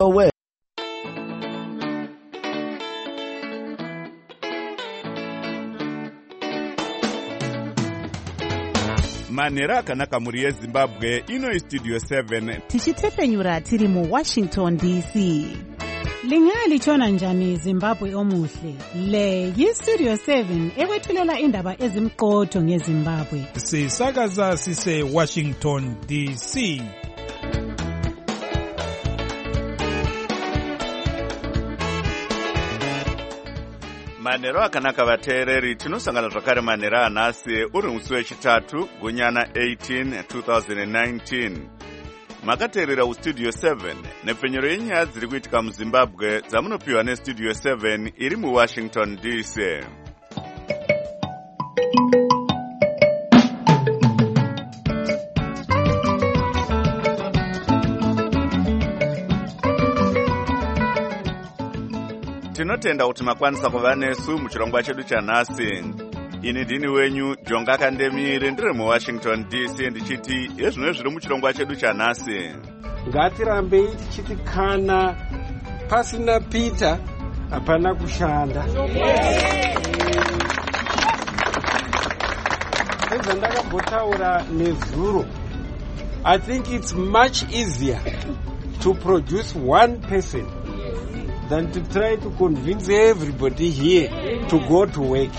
away. Manera akanaka muri yeZimbabwe ino Studio 7 tichitefenyura tiri mu Washington DC. Lingalitshona njani Zimbabwe omuhle? Le yi-Studio 7 ekwethulela indaba ezimqotho ngeZimbabwe. Sisakaza sise Washington DC. Manero akanaka vateereri tinosangana zvakare manera anhasi uri musi wechitatu gunyana 18 2019. Makateerera uStudio 7 nepfenyero yenyaya dziri kuitika muZimbabwe dzamunopiwa neStudio 7 iri muWashington DC. Tinotenda kuti makwanisa kuva nesu muchirongwa chedu chanhasi. Ini ndini wenyu Jonga Kandemire ndiri muWashington DC ndichiti yezvino zviri muchirongwa chedu chanhasi. Ngatirambei tichiti kana pasina Peter hapana kushanda. Sezvandakambotaura nezuro, I think it's much easier to produce one person than to try to convince everybody here to go to work.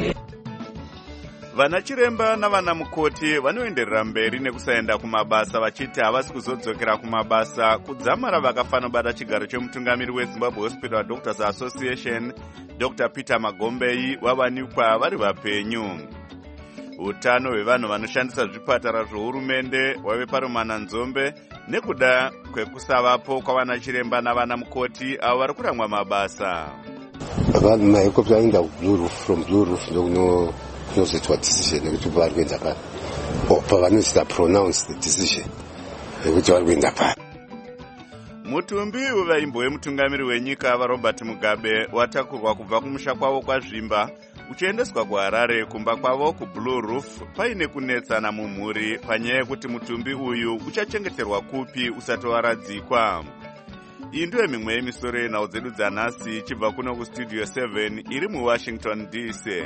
Vana chiremba navana mukoti vanoenderera mberi nekusaenda kumabasa vachiti havasi kuzodzokera kumabasa kudzamara vakafanobata chigaro chemutungamiri weZimbabwe Hospital Doctors Association Dr. Peter Magombei wavanikwa vari vapenyu. Utano hwevanhu vanoshandisa zvipatara zvohurumende wave parumana nzombe nekuda kwekusavapo kwavana chiremba navana mukoti avo vari kurangwa mabasa. Vanhu mahekopta vaenda kuBlue Roof, from Blue Roof ndokunozoitwa decision yekuti vari kuenda pari. Pavanoita pronounce the decision yekuti vari kuenda pari. Mutumbi wevaimbo wemutungamiri wenyika vaRobert Mugabe watakurwa kubva kumusha kwavo kwazvimba uchiendeswa kuHarare kumba kwavo kuBlue Roof paine kunetsana mumhuri panyaya yekuti mutumbi uyu uchachengeterwa kupi usati waradzikwa. Iyi ndiyo mimwe yemisoro yenhau dzedu dzanhasi ichibva kuno kuStudio 7 iri muWashington DC.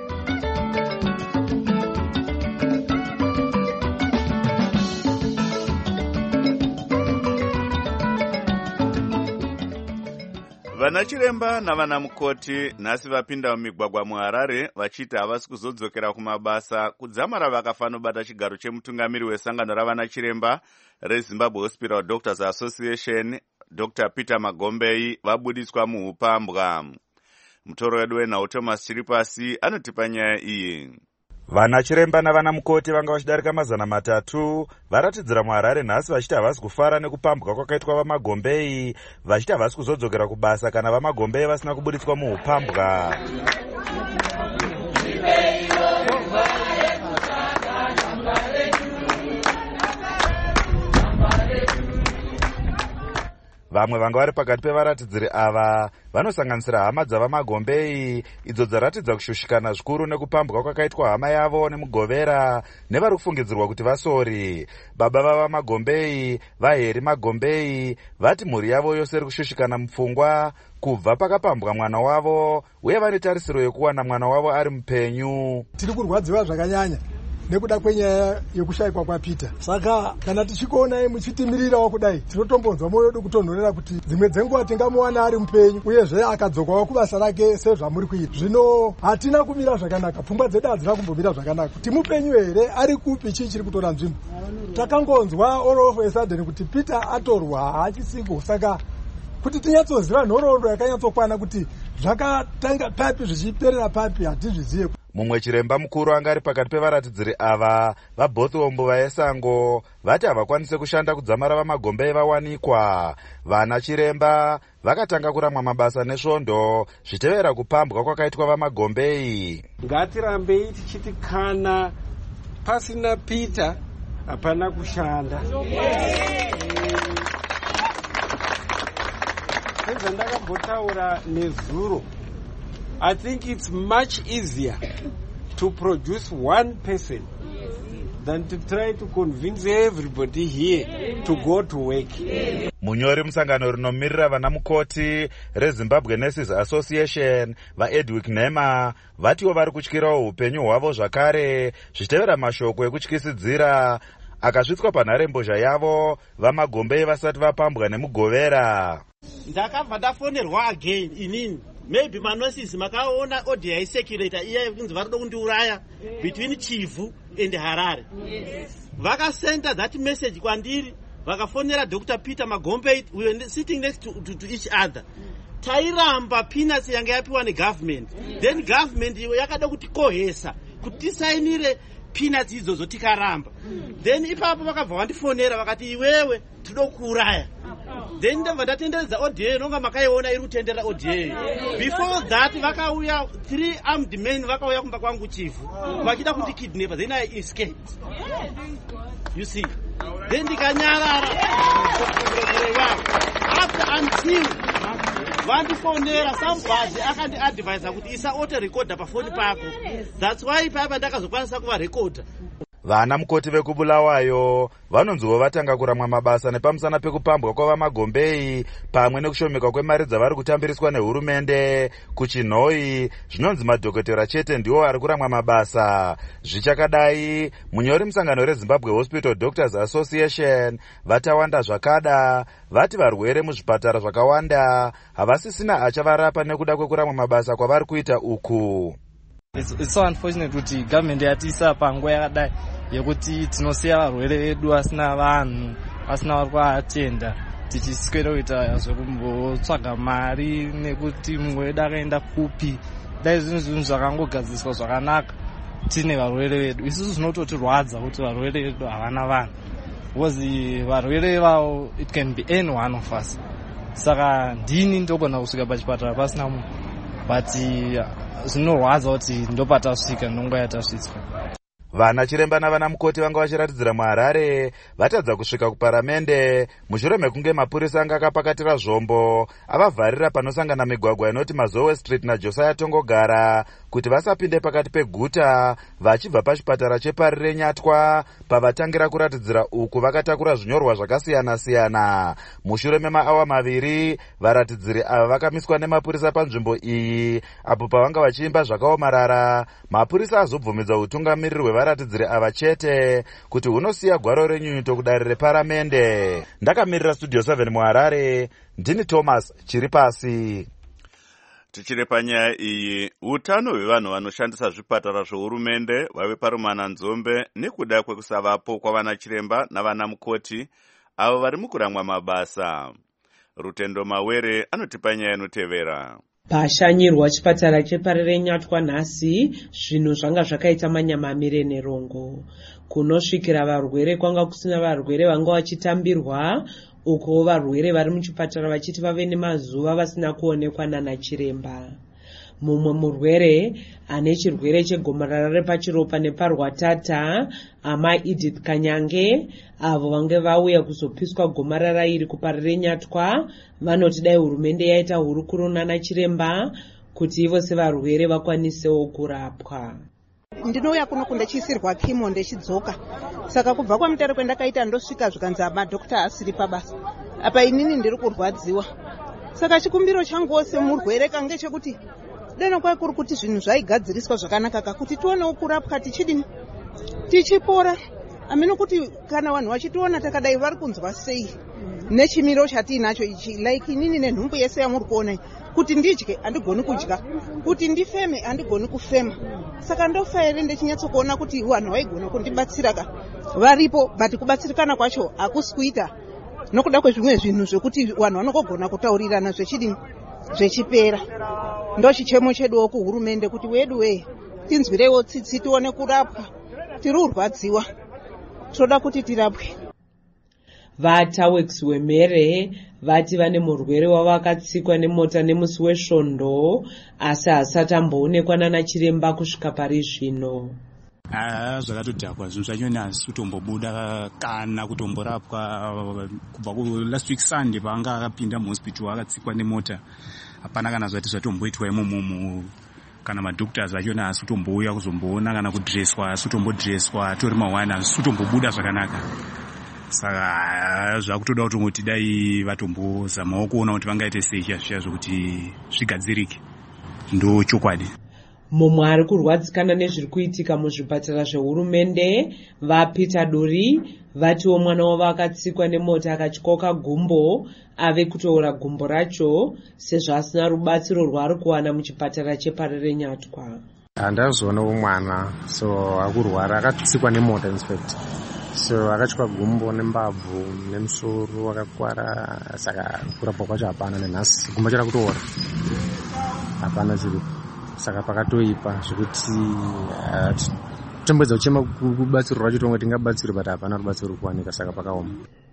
Vana chiremba navana mukoti nhasi vapinda mumigwagwa muHarare vachiti havasi kuzodzokera kumabasa kudzamara vakafanobata chigaro chemutungamiri wesangano ravana chiremba reZimbabwe Hospital Doctors Association Dr. Peter Magombei vabudiswa muupambwa. Mutoro wedu wenhau Thomas Chiripasi anotipa nyaya iyi. Vana chiremba navana mukoti vanga vachidarika 300 varatidzira muHarare nhasi vachiti havasi kufara nekupambwa kwakaitwa vaMagombei vachiti havasi kuzodzokera kubasa kana vaMagombei vasina kubudiswa muupambwa. Vamwe vanga vari pakati pevaratidziri ava vanosanganisira hama dzavaMagombei idzo dzaratidza kushushikana zvikuru nekupambwa kwakaitwa hama yavo nemugovera nevari kufungidzirwa kuti vasori. Baba vavaMagombei vaHeri Magombei vati mhuri yavo yose iri kushushikana mupfungwa kubva pakapambwa mwana wavo uye vane tarisiro yekuwana mwana wavo ari mupenyu. Tiri kurwadziwa zvakanyanya nekuda kwenyaya yekushayikwa kwaPeter. Saka kana tichikuonai muchitimirirawo kudai tinotombonzwa moyo wedu kutonhorera kuti dzimwe dzenguva tingamuwana ari mupenyu uyezve akadzokawo kubasa rake sezvamuri kuita. Zvino hatina kumira zvakanaka, pfungwa dzedu hadzina kumbomira zvakanaka kuti mupenyu here, ari kupi, chii chiri kutora nzvimbo. Takangonzwa all of a sudden kuti Peter atorwa haachisipo. Saka kuti tinyatsoziva nhoroondo yakanyatsokwana kuti zvakatanga papi zvichiperera papi hatizvizive. Mumwe chiremba mukuru anga ari pakati pevaratidziri ava vaBothwombo vaEsango vati havakwanise kushanda kudzamara vaMagombei vawanikwa. Vana chiremba vakatanga kuramwa mabasa nesvondo zvitevera kupambwa kwakaitwa vaMagombei. Ngatirambei tichiti kana pasina Peter hapana kushanda. Sezvandakambotaura nezuro, I think it's much easier to produce one person than to try to convince everybody here to go to work. Munyori musangano rinomirira vana mukoti reZimbabwe Nurses Association vaEdwick Nema vatiwo vari kutyirawo upenyu hwavo zvakare zvichitevera mashoko ekutyisidzira akasvitswa panharembozha yavo vamagombei vasati vapambwa nemugovera. Ndakabva ndafonerwa again inini. Maybe manosis makaona audio yaiseculator iya kunzi vari kuda kundiuraya between Chivu and Harare. Vakasenda that message kwandiri. Vakafonera Dr. Peter Magombei. We were sitting next to each other. Tairamba peanuts yanga yapiwa negovernment. Then government yakada kutikohesa kuti tisainire peanuts idzodzo tikaramba. Then ipapo vakabva vandifonera vakati iwewe tinoda kuuraya. Then ndabva ndatenderedza audio inonga makaiona iri kutendera audio. Before that vakauya 3 armed men vakauya kumba kwangu Chivu vachida kuti kidnap. Then I escaped. You see. Then ndikanyarara after until vandifonera somebody akandiadvisa kuti isa auto recorder pafoni pako. That's why papa ndakazokwanisa kuva recorder. Vana mukoti vekubulawayo vanonziwo vatanga kuramwa mabasa nepamusana pekupambwa kwavamagombei pamwe nekushomeka kwemari dzavari kutambiriswa nehurumende kuchinhoi. Zvinonzi madhokotera chete ndiwo ari kuramwa mabasa. Zvichakadai, munyori musangano reZimbabwe Hospital Doctors Association vatawanda zvakada vati varwere muzvipatara zvakawanda havasisina achavarapa nekuda kwekuramwa mabasa kwavari kuita uku. It's so unfortunate kuti government yatisa panguva yakadai yekuti tinosiya varwere vedu asina vanhu asina vari kuatenda tichiswera kuita zvekumbotsvaga mari nekuti mumwe wedu akaenda kupi. Dai zvinhu zvakangogadziswa zvakanaka tine varwere vedu. Isusu zvinototirwadza kuti varwere vedu havana vanhu because varwere vavo it can be any one of us. Saka ndini ndogona kusvika pachipatara pasina munhu but zvinorwadza kuti ndopatasvika nonguva yatasvitswa. Vana chiremba navana mukoti vanga vachiratidzira muHarare vatadza kusvika kuparamende mushure mekunge mapurisa anga akapakatira zvombo avavharira panosangana migwagwa inoti Mazowe Street naJosiah Tongogara kuti vasapinde pakati peguta vachibva pachipatara cheParire Nyatwa. Pavatangira kuratidzira uku vakatakura zvinyorwa zvakasiyana-siyana. Mushure memaawa maviri varatidziri ava vakamiswa nemapurisa panzvimbo iyi apo pavanga vachiimba zvakaomarara. Mapurisa azobvumidza utungamiriri hwevaratidziri ava chete kuti hunosiya gwaro renyunyuto kudare reparamende. Ndakamirira Studio 7 muHarare, ndini Thomas Chiripasi. Tichiri panyaya iyi, utano hwevanhu vanoshandisa zvipatara zvehurumende vave parumana nzombe nekuda kwekusavapo kwavana chiremba navana mukoti avo vari mukuramwa mabasa. Rutendo Mawere anotipa nyaya inotevera. Pashanyirwa chipatara cheParire Nyatwa nhasi zvinhu zvanga zvakaita manyamamire nerongo. Kunosvikira varwere kwanga kusina varwere vanga vachitambirwa uko varwere vari muchipatara vachiti vave nemazuva vasina kuonekwa nana chiremba. Mumwe murwere ane chirwere chegomarara repachiropa neparwatata ama Edith Kanyange avo vange vauya kuzopiswa gomarara iri kuParire Nyatwa vanoti dai hurumende yaita hurukuro nana chiremba kuti ivo sevarwere vakwanisewo kurapwa. Ndinouya kuno kundechisirwa kimo ndechidzoka. Saka kubva kwamutare kwendakaita ndosvika zvikanzi madhokota asiri pabasa. Apa inini ndiri kurwadziwa. Saka chikumbiro changu semurwere kange chekuti dana kwa kuri kuti zvinhu zvaigadziriswa zvakanaka kakuti tionewo kurapwa tichipora. Ameno kuti kana vanhu vachitiona takadai vari kunzwa sei nechimiro chatinacho ichi like inini nenhumbu yese yamuri kuona kuti ndidye handigoni kudya kuti ndifeme handigoni kufema. Saka ndofa here ndechinyatsokuona kuti vanhu vaigona kundibatsira varipo but kubatsirikana kwacho hakusi kuita nokuda kwezvimwe zvinhu zvekuti vanhu vanogona kutaurirana zvechipera. Ndochichemo cheduwo kuhurumende kuti wedu tinzwirewo tsitsi tione kurapwa. Tiri kurwadziwa toda kuti tirapwe. VaTawex wemhere vati vane murwere wavakatsikwa nemota nemusi wesvondo asi hasati amboonekwa nana chiremba kusvika pari zvino. Zvakatodhakwa zvinhu zvachona hazisi kutombobuda kana kutomborapwa kubva last week Sunday paanga akapinda muhospital akatsikwa nemota. Hapana kana zvati zvatomboitwa imomo kana madhoktors vachona hazisi kutombouya kuzomboona kana kudreswa hazisi kutombodreswa tori mawani hazisi kutombobuda zvakanaka. saka zvakutoda kuti dai vatombozamawo kuona kuti vangaite sei zviya zvokuti zvigadzirike. Ndo chokwadi. Mumwe ari kurwadzikana nezviri kuitika muzvipatara zvehurumende vaPeter Duri vatiwo mwana wavo akatsikwa nemota akatyoka gumbo ave kutoora gumbo racho sezvo asina rubatsiro rwaari kuwana muchipatara cheParere Nyatwa. Handazoonawo mwana so akurwara akatsikwa nemota inspector. So akatyoka gumbo nembabvu nemusoro akakwara saka kurapwa kwacho hapana nenhasi gumbo chara kutoora. Hapana zviripo. Saka pakatoipa zvekuti tombedza kuchema kubatsiro rwacho tonge tingabatsirwa but hapana rubatsiro rukuwanika saka pakaoma.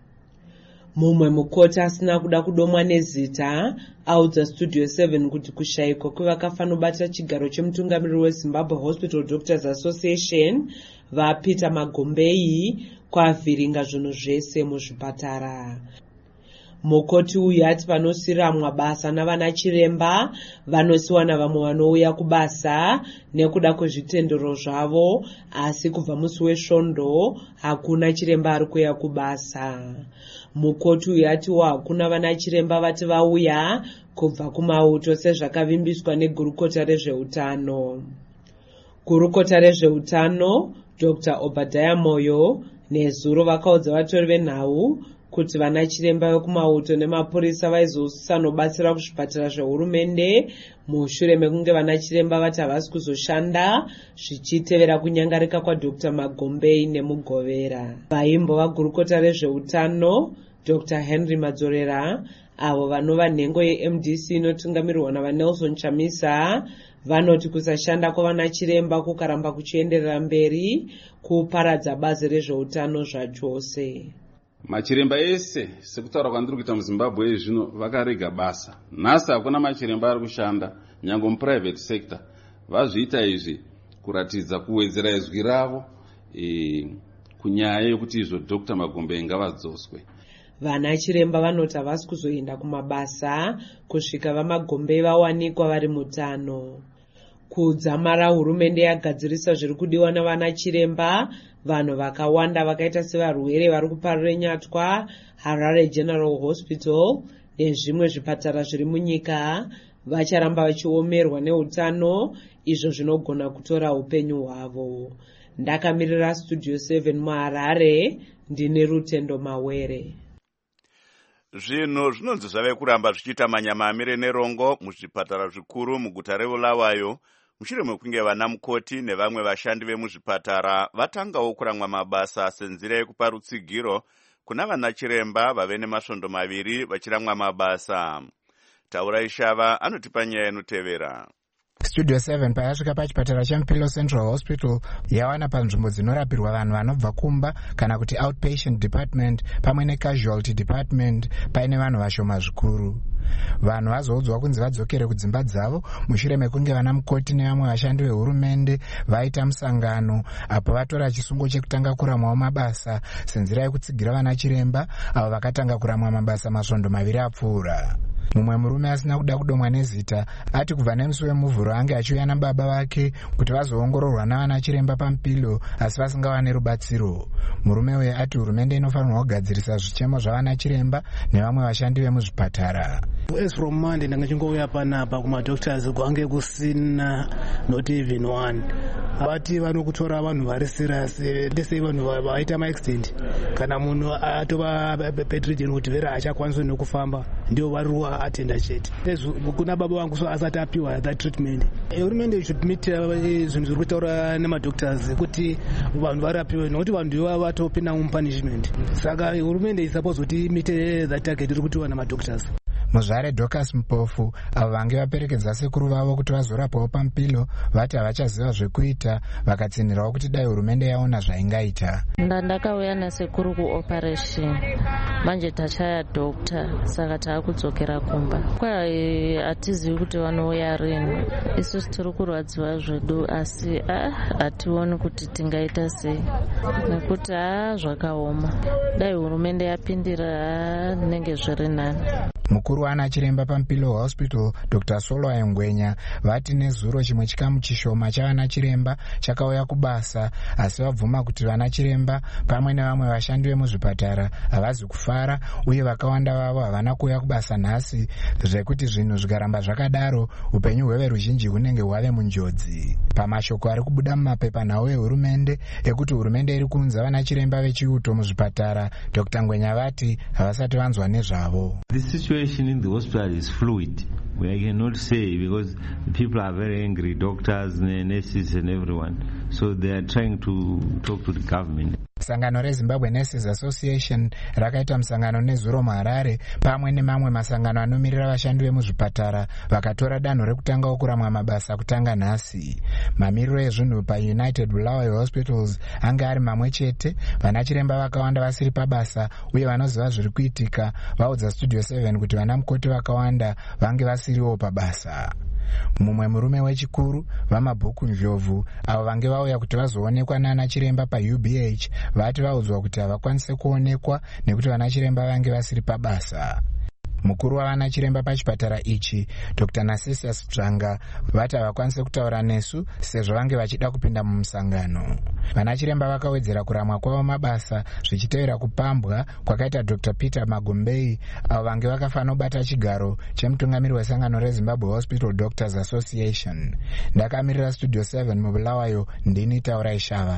Mumwe mukoti asina kuda kudomwa nezita audza Studio 7 kuti kushayikwa kwevakafanobata chigaro chemutungamiriri weZimbabwe Hospital Doctors Association vaPeter Magombei kwavhiringa zvinhu zvese muzvipatara. Mukoti uyu ati vanosiramwa basa navana chiremba vanosiwa navamwe vanouya kubasa nekuda kwezvitendero zvavo, asi kubva musi wesvondo hakuna chiremba ari kuuya kubasa. Mukoti uyu atiwo hakuna vana chiremba vati vauya kubva kumauto sezvakavimbiswa negurukota rezveutano. Gurukota rezveutano Dr. Obadiah Moyo nezuro vakaudza vatori venhau kuti vana chiremba vekumauto nemapurisa vaizosanobatsira kuzvipatara zvehurumende mushure mekunge vana chiremba vati havasi kuzoshanda zvichitevera kunyangarika kwaDr. Magombei nemugovera. Vaimbova gurukota rezveutano Dr. Henry Madzorera avo vanova nhengo yeMDC inotungamirirwa navaNelson Chamisa vanoti kusashanda kwavana chiremba kukaramba kuchienderera mberi kuparadza bazi rezveutano zvachose. Machiremba ese sekutaura kwandiri kuita muZimbabwe zvino vakarega basa. Nhasi hakuna machiremba ari kushanda nyange muprivate sector. Vazviita izvi kuratidza kuwedzera izwi ravo kunyaya yokuti izvo Dr. Magombei ngavadzoswe. Vana chiremba vanoti havasi kuzoenda kumabasa kusvika vaMagombei vawanikwa vari mutano. Kudzamara hurumende yagadzirisa zviri kudiwa navana chiremba, vanhu vakawanda vakaita sevarwere vari kuParere Nyatwa, Harare General Hospital nezvimwe zvipatara zviri munyika vacharamba vachiomerwa neutano, izvo zvinogona kutora upenyu hwavo. Ndakamirira Studio 7 muHarare, ndine Rutendo Mawere. Zvinhu zvinonzi zvave kuramba zvichiita manyamamire nerongo muzvipatara zvikuru muguta reBulawayo mushure mekunge vana mukoti nevamwe vashandi vemuzvipatara vatangawo kuramwa mabasa senzira yekupa rutsigiro kuna vana chiremba vave nemasvondo maviri vachiramwa mabasa. Taura Ishava anotipa nyaya inotevera. Studio 7 payasvika pachipatara cheMupilo Central Hospital yawana panzvimbo dzinorapirwa vanhu vanobva kumba kana kuti outpatient department pamwe necasualty department paine vanhu vashoma zvikuru. Vanhu vazoudzwa kunzi vadzokere kudzimba dzavo mushure mekunge vana mukoti nevamwe vashandi vehurumende vaita musangano apo vatora chisungo chekutanga kuramwawo mabasa senzira yekutsigira vana chiremba avo vakatanga kuramwa mabasa masvondo maviri apfuura. Mumwe murume asina kuda kudomwa nezita ati kubva nemusi wemuvhuro ange achiuya nababa vake kuti vazoongororwa navana chiremba paMupilo asi vasingawane rubatsiro. Murume uyu ati hurumende inofanirwa kugadzirisa zvichemo zvavana chiremba nevamwe vashandi vemuzvipatara. As from Monday ndanga chingouya panapa kumadoctors kwange kusina not even one. Avati vanokutora vanhu vari serious ndese vanhu vaita maaccident kana munhu atova bedridden kuti vera achakwanisa nokufamba ndio vari atenda chete. Kuna baba vangu so asati apiwa that treatment. Hurumende should meet zvinhu zviri kutaura nemadoctors kuti vanhu varapiwe nokuti vanhu vatopinda mupunishment. Saka hurumende is supposed kuti meet that target iri kutiwa namadoctors. Muzvare Dorcas Mpofu avo vange vaperekedza sekuru vavo kuti vazorapawo paMupilo vati havachaziva zvekuita vakatsinhirawo kuti dai hurumende yaona zvaingaita. Ndakauya nasekuru kuoperation manje tachaya doctor saka taakudzokera kumba. Kwai hatizivi kuti vanouya rini. Isusu tiri kurwadziwa zvedu asi hationi kuti tingaita sei nekuti zvakaoma. Dai hurumende yapindira nenge zviri nani. Mukuru waana chiremba paMpilo Hospital Dr. Solwa Ngwenya vati nezuro chimwe chikamu chishoma chavana chiremba chakauya kubasa, asi vabvuma kuti vana chiremba pamwe nevamwe vashandi vemuzvipatara havazi kufara uye vakawanda vavo havana kuuya kubasa nhasi, zvekuti zvinhu zvikaramba zvakadaro upenyu hweveruzhinji hunenge hwave munjodzi. Pamashoko ari kubuda mumapepanhau ehurumende ekuti hurumende iri kuunza vana chiremba vechiuto muzvipatara, Dr. Ngwenya vati havasati vanzwa nezvavo. The situation in the hospital is fluid. I cannot say because the people are very angry, doctors, nurses and everyone. So they are trying to talk to the government. Sangano reZimbabwe Nurses Association rakaita musangano nezuro muHarare pamwe nemamwe masangano anomirira vashandi vemuzvipatara vakatora danho rekutanga okuramwa mabasa kutanga nhasi. Mamiriro ezvinhu paUnited Bulawayo Hospitals anga ari mamwe chete, vana chiremba vakawanda vasiri pabasa uye vanoziva zviri kuitika vaudza Studio 7 kuti vana mukoti vakawanda vange vasiriwo pabasa. Mumwe murume wechikuru vaMabhuku Njovu avo vange vauya kuti vazoonekwa nana chiremba paUBH vati vaudzwa kuti havakwanise kuonekwa nekuti vana chiremba vange vasiri pabasa. Mukuru wavana chiremba pachipatara ichi Dr. Narcissus Tsvanga vati havakwanise kutaura nesu sezvo vange vachida kupinda mumusangano. Vana chiremba vakawedzera kuramwa kwavo mabasa zvichitevera kupambwa kwakaita Dr. Peter Magombei avo vange vakafanobata chigaro chemutungamiri wesangano reZimbabwe Hospital Doctors Association. Ndakamirira Studio 7 muBulawayo, ndini Taurai Shava.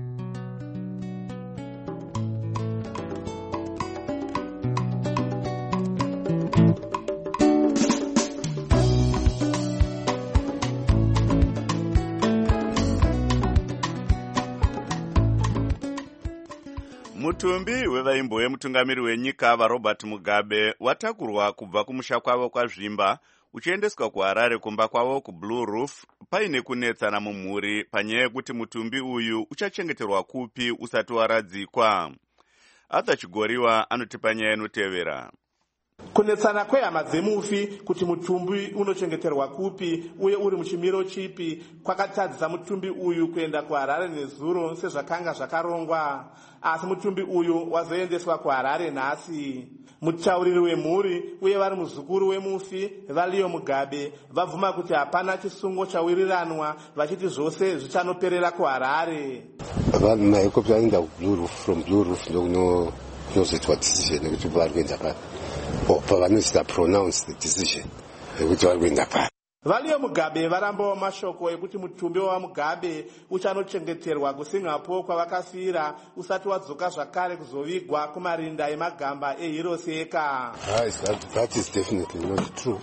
Mutumbi wevaimbo wemutungamiri wenyika vaRobert Mugabe watakurwa kubva kumusha kwavo kwaZvimba uchiendeswa kuHarare kumba kwavo kuBlue Roof paine kunetsana mumhuri panyaya yekuti mutumbi uyu uchachengeterwa kupi usati waradzikwa. Arthur Chigoriwa anotipa nyaya inotevera. Kunetsana kwehama dzemufi kuti mutumbi unochengeterwa kupi uye uri muchimiro chipi kwakatadzisa mutumbi uyu kuenda kuHarare nezuro sezvakanga zvakarongwa, asi mutumbi uyu wazoendeswa kuHarare nhasi. Mutauriri wemhuri uye vari muzukuru wemufi vaLeo Mugabe vabvuma kuti hapana chisungo chawiriranwa vachiti zvose zvichanoperera kuHarare. Vanhu mahekopta anoenda kuBlue Roof, from Blue Roof ndokunozoitwa decision yekuti vari kuenda pari. Pavanosita pronounce the decision yekuti vari kuenda pari. VaLeo Mugabe varambawo mashoko ekuti mutumbi waMugabe uchanochengeterwa kuSingapore kwavakafira usati wadzoka zvakare kuzovigwa kumarinda emagamba eHeroes eka. That is definitely not true.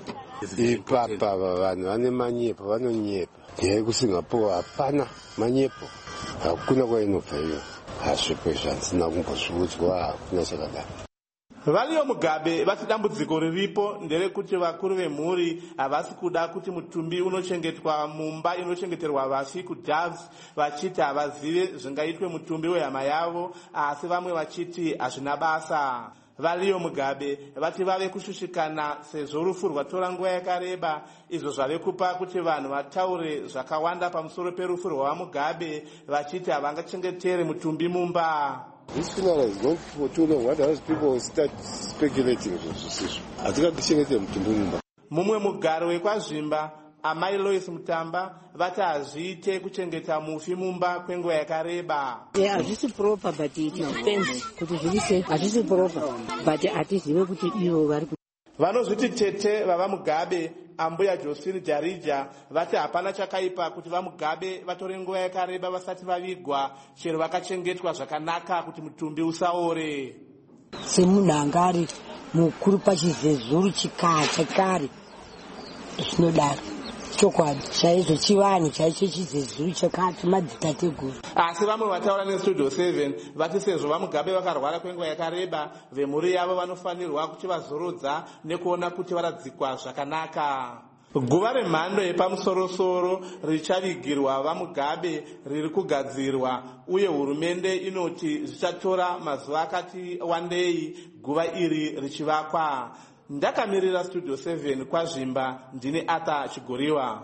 Ipapa vanhu vane manyepo, vanonyepa. Nyaya yekuSingapore hapana manyepo, hakuna kwainobva iyo. Hazvipo izvo handisina kumbozviudzwa, hakuna chakadaro. VaLeo Mugabe vati dambudziko riripo nderekuti vakuru vemhuri havasi kuda kuti mutumbi unochengetwa mumba inochengeterwa vafi kuDoves, vachiti havazive zvingaitwe mutumbi wehama yavo, asi vamwe vachiti hazvina basa. VaLeo Mugabe vati vave kushushikana sezvo rufu rwatora nguva yakareba, izvo zvave kupa kuti vanhu vataure zvakawanda pamusoro perufu rwaMugabe vachiti havangachengetere mutumbi mumba. This funeral has gone for too long. What else people will start speculating about this issue? Hatikachengetera mutumbi mumba. Mumwe mugaro wekwaZvimba Amai Lois Mutamba vati hazviite kuchengeta mufi mumba kwenguva yakareba. Hazvisi proper but it depends kuti zviri hazvisi proper but hatizive kuti ivo vari vanozviti tete vavaMugabe Ambuya Josephine Jarija vati hapana chakaipa kuti vaMugabe vatore nguva yakareba vasati vavigwa chero vakachengetwa zvakanaka kuti mutumbi usaore. Semunhu anga ari mukuru pachizezuru chakare zvinodaro chokwadi chaizvo chivanhu chaicho chizezuru chakati madzitateguru. Asi vamwe vataura neStudio 7 vati sezvo vaMugabe vakarwara kwenguva yakareba vemhuri yavo vanofanirwa kuti vazorodza nekuona kuti varadzikwa zvakanaka. Guva remhando yepamusorosoro richavigirwa vaMugabe riri kugadzirwa uye hurumende inoti zvichatora mazuva akati wandei guva iri richivakwa. Ndakamirira Studio 7 kwaZvimba, ndini Arthur Chigoriwa.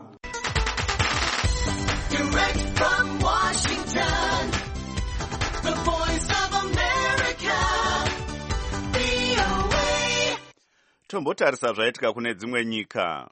Direct from Washington, the voice of America, VOA. Tombotarisa zvaitika kune dzimwe nyika.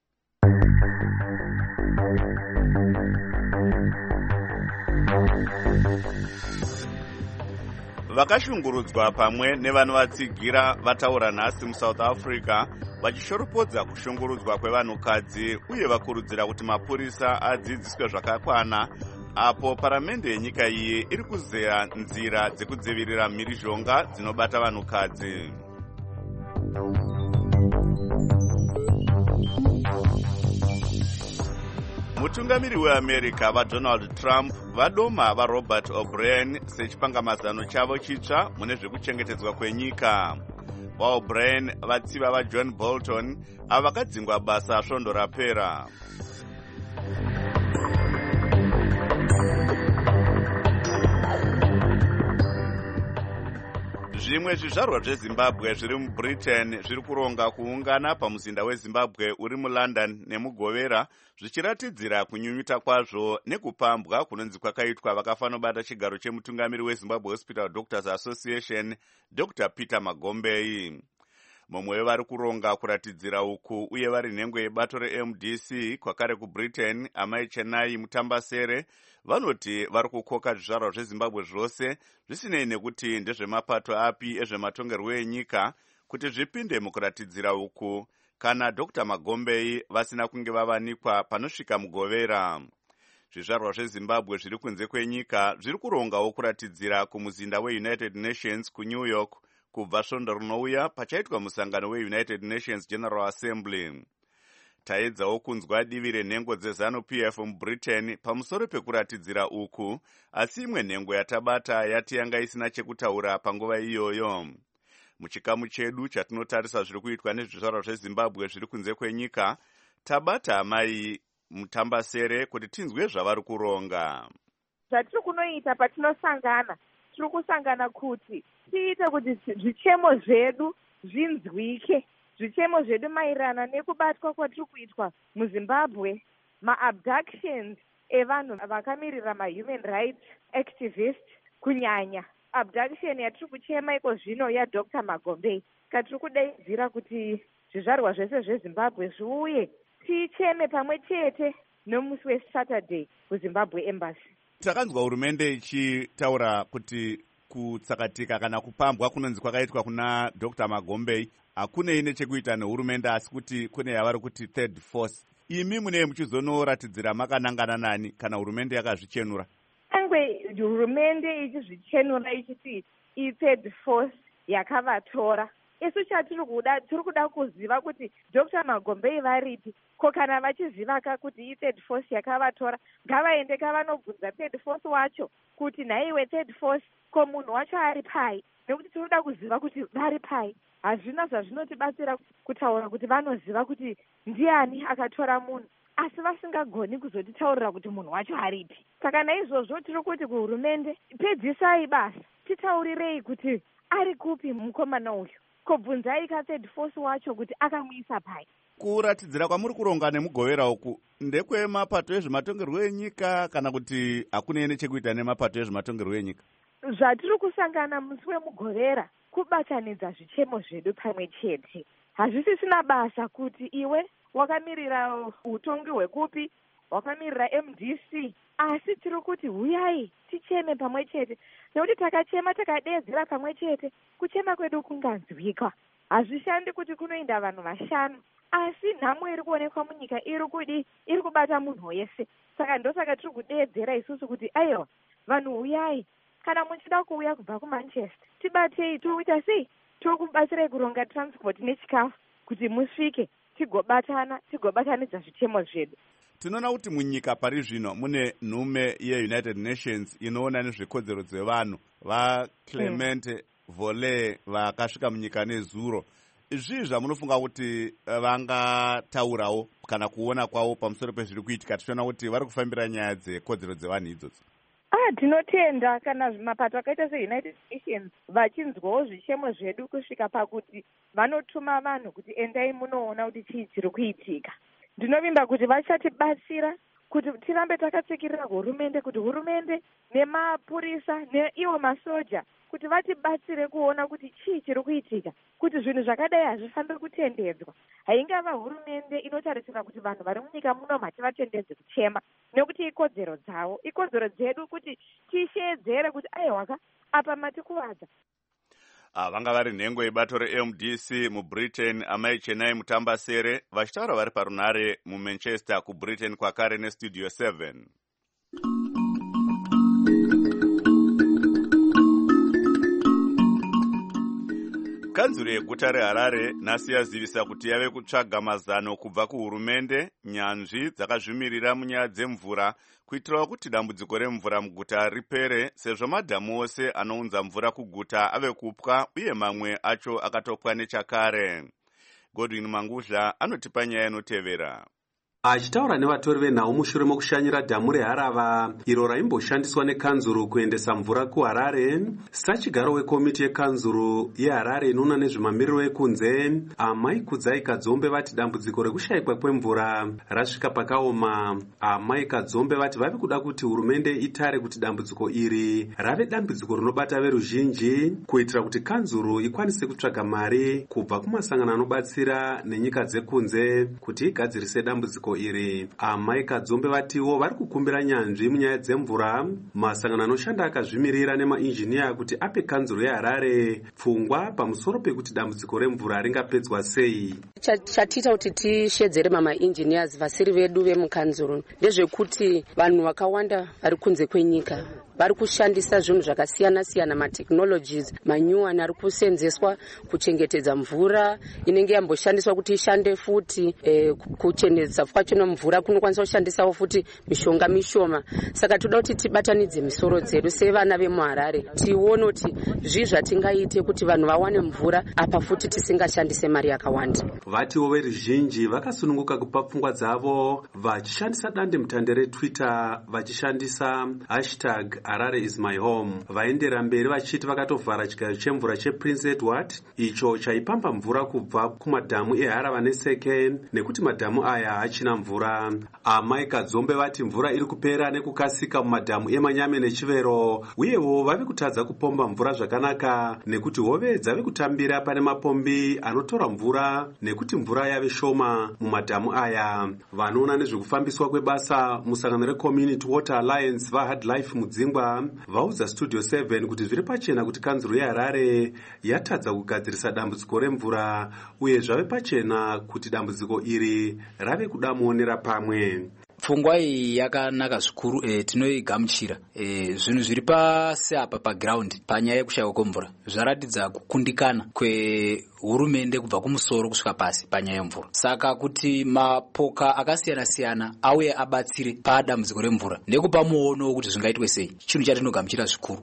Vakashungurudzwa pamwe nevanovatsigira vataura nhasi muSouth Africa vachishoropodza kushungurudzwa kwevanhukadzi uye vakurudzira kuti mapurisa adzidziswe zvakakwana apo paramende yenyika iyi iri kuzeya nzira dzekudzivirira mhirizhonga dzinobata vanhukadzi. Mutungamiri weAmerica vaDonald Trump vadoma vaRobert O'Brien sechipangamazano chavo chitsva mune zvekuchengetedzwa kwenyika. VaO'Brien vatsiva vaJohn Bolton avo vakadzingwa basa svondo rapera. Zvimwe zvizvarwa zveZimbabwe zviri muBritain zviri kuronga kuungana pamuzinda weZimbabwe uri muLondon nemugovera zvichiratidzira kunyunyuta kwazvo nekupambwa kunonzi kwakaitwa vakafanobata chigaro chemutungamiri weZimbabwe Hospital Doctors Association Dr. Peter Magombei. Mumwe wevari kuronga kuratidzira uku uye vari nhengwe yebato reMDC kwakare kuBritain Amai Chenai Mutambasere vanoti vari kukoka zvizvarwa zveZimbabwe zvose zvisinei nekuti ndezvemapato api ezvematongerwo enyika kuti zvipinde mukuratidzira uku kana Dr. Magombei vasina kunge vavanikwa panosvika mugovera. Zvizvarwa zveZimbabwe zviri kunze kwenyika zviri kurongawo kuratidzira kumuzinda weUnited Nations kuNew York kubva svondo rinouya pachaitwa musangano weUnited Nations General Assembly. Taedzawo kunzwa divi renhengo dzeZANU-PF muBritain pamusoro pekuratidzira uku, asi imwe nhengo yatabata yati yanga isina chekutaura panguva iyoyo. Muchikamu chedu chatinotarisa zviri kuitwa nezvizvarwa zveZimbabwe zviri kunze kwenyika, tabata Amai Mutambasere kuti tinzwe zvavari kuronga. Zvatiri kunoita patinosangana, tiri kusangana kuti tiite kuti zvichemo zvedu zvinzwike. Zvichemo zvedu maererano nekubatwa kwatiri kuitwa muZimbabwe, maabductions evanhu vakamirira mahuman rights activists, kunyanya abduction yatiri kuchema iko zvino yaDr. Magombei. Katiri kudaidzira kuti zvizvarwa zvese zveZimbabwe zviuye ticheme pamwe chete nomusi weSaturday kuZimbabwe Embassy. Takanzwa hurumende ichitaura kuti kutsakatika kana kupambwa kunonzi kwakaitwa kuna Dr. Magombei hakunei nechekuita nehurumende asi kuti kune yavari kuti third force. Imi munei muchizonoratidzira makanangana nani kana hurumende yakazvichenura? Angwe hurumende ichizvichenura ichiti i-third force yakavatora. Isu chatiri kuda kuziva kuti Dr. Magombei varipi, ko kana vachiziva kuti i-third force yakavatora ngavaende kavanobvunza third force wacho kuti nhaiwe third force ko munhu wacho ari pai, nekuti tinoda kuziva kuti vari pai. Hazvina zvazvinotibatsira kutaura kuti vanoziva kuti ndiani akatora munhu asi vasingagoni kuzotitaurira kuti munhu wacho aripi. Saka naizvozvo tiri kuti kuhurumende, pedzisai basa, titaurirei kuti ari kupi mukomana uyu, kobvunzai ka-third force wacho kuti akamuisa pai. Kuratidzira kwamuri kuronga nemugovera uku ndekwemapato ezvematongerwo enyika kana kuti hakunei nechekuita nemapato ezvematongerwo enyika? Zvatiri kusangana musi wemugovera kubatanidza zvichemo zvedu pamwe chete. Hazvisisina basa kuti iwe wakamirira utongi hwekupi, wakamirira MDC, asi tiri kuti huyai ticheme pamwe chete, nekuti takachema takadedzera pamwe chete kuchema kwedu kunganzwika. Hazvishandi kuti kunoenda vanhu vashanu, asi nhamo iri kuonekwa munyika iri kubata munhu wese. Saka ndosaka tiri kudedzera isusu kuti aiwa vanhu huyai, kana muchida kuuya kubva kuManchester tibatei, toita sei, tokubatsirai kuronga transport nechikafu kuti musvike tigobatanidza zvichemo zvedu. Tinoona kuti munyika pari zvino mune nhume yeUnited Nations inoona nezvekodzero dzevanhu, vaClement Vole vakasvika munyika nezuro. Izvi zvamunofunga kuti vangataurawo kana kuona kwavo pamusoro pezviri kuitika, tichiona kuti vari kufambira nyaya dzekodzero dzevanhu idzodzo? Tinotenda kana mapato akaita seUnited Nations vachinzwawo zvichemo zvedu kusvika pakuti vanotuma vanhu kuti endai munoona kuti chii chiri kuitika. Ndinovimba kuti vachatibatsira kuti tirambe takatsikirira hurumende, kuti hurumende nemapurisa neiwo masoja kuti vatibatsire kuona kuti chii chiri kuitika, kuti zvinhu zvakadai hazvifambi kutendedzwa. Haingava hurumende inotarisira kuti vanhu vari munyika muno hativatendedze kuchema, nekuti ikodzero dzavo, ikodzero dzedu kuti tishedzere kuti aiwaka apa matikuvadza. Vanga vari nhengo yebato reMDC muBritain amai Chenai Mutambasere vachitaura vari parunare muManchester kuBritain kwakare neStudio 7. Kanzuro yeguta reHarare nhasi yazivisa kuti yave kutsvaga mazano kubva kuhurumende nyanzvi dzakazvimirira munyaya dzemvura kuitirawo kuti dambudziko remvura muguta ripere, sezvo madhamu ose anounza mvura kuguta ave kupwa uye mamwe acho akatopwa nechakare. Godwin Manguzha anotipa nyaya inotevera. Achitaura nevatori venhau mushure mokushanyira dhamu reHarava iro raimboshandiswa nekanzuru kuendesa mvura kuHarare, sachigaro wekomiti yekanzuru yeHarare inoona nezvemamiriro ekunze Amai Kudzai Kadzombe vati dambudziko rekushayikwa kwemvura rasvika pakaoma. Amai Kadzombe vati vave kuda kuti hurumende itare kuti dambudziko iri rave dambudziko rinobata veruzhinji kuitira kuti kanzuru ikwanise kutsvaga mari kubva kumasangano anobatsira nenyika dzekunze kuti igadzirise dambudziko iri. Amai Kadzombe vatiwo vari kukumbira nyanzvi munyaya dzemvura masangano anoshanda akazvimirira nemainjiniya kuti ape kanzuro yeHarare pfungwa pamusoro pekuti dambudziko remvura ringapedzwa sei. Chatiita kuti tishedzere mamainjiniyazi vasiri vedu vemukanzuro ndezvekuti vanhu vakawanda vari kunze kwenyika vari kushandisa zvinhu zvakasiyana siyana, matechnologies manyuwani ari kusenzeswa kuchengetedza mvura inenge yamboshandiswa kuti ishande futi. Kuchengetedza kwachona mvura kunokwanisa kushandisawo futi mishonga mishoma. Saka toda kuti tibatanidze misoro dzedu sevana vemuHarare tione kuti zvii zvatingaite kuti vanhu vawane mvura apa futi tisingashandise mari yakawanda. Vatiwo veruzhinji vakasununguka kupa pfungwa dzavo vachishandisa dande mutande reTwitter vachishandisa #Harare is my home. Vaendera mberi vachiti vakatovhara chigayo chemvura chePrince Edward icho chaipamba mvura kubva kumadhamu eHarava neSeke nekuti madhamu aya hachina mvura. Amai Kadzombe vati mvura iri kupera nekukasika mumadhamu eManyame neChivero, uyewo vave kutadza kupomba mvura zvakanaka nekuti hove dzave kutambira pane mapombi anotora mvura nekuti mvura yave shoma mumadhamu aya. Vanoona nezvekufambiswa kwebasa musangano reCommunity Water Alliance vaHard Life Mudzingwa vaudza Studio 7 kuti zviri pachena kuti kanzuro yeHarare yatadza kugadzirisa dambudziko remvura uye zvave pachena kuti dambudziko iri rave kuda muonera pamwe. Pfungwa iyi yakanaka zvikuru, tinoigamuchira. Zvinhu zviri pasi apa paground panyaya yekushayikwa kwemvura zvaratidza kukundikana kwehurumende kubva kumusoro kusvika pasi panyaya yemvura. Saka kuti mapoka akasiyana siyana auye abatsire padambudziko remvura ndekupa muono kuti zvingaitwe sei, chinhu chatinogamuchira zvikuru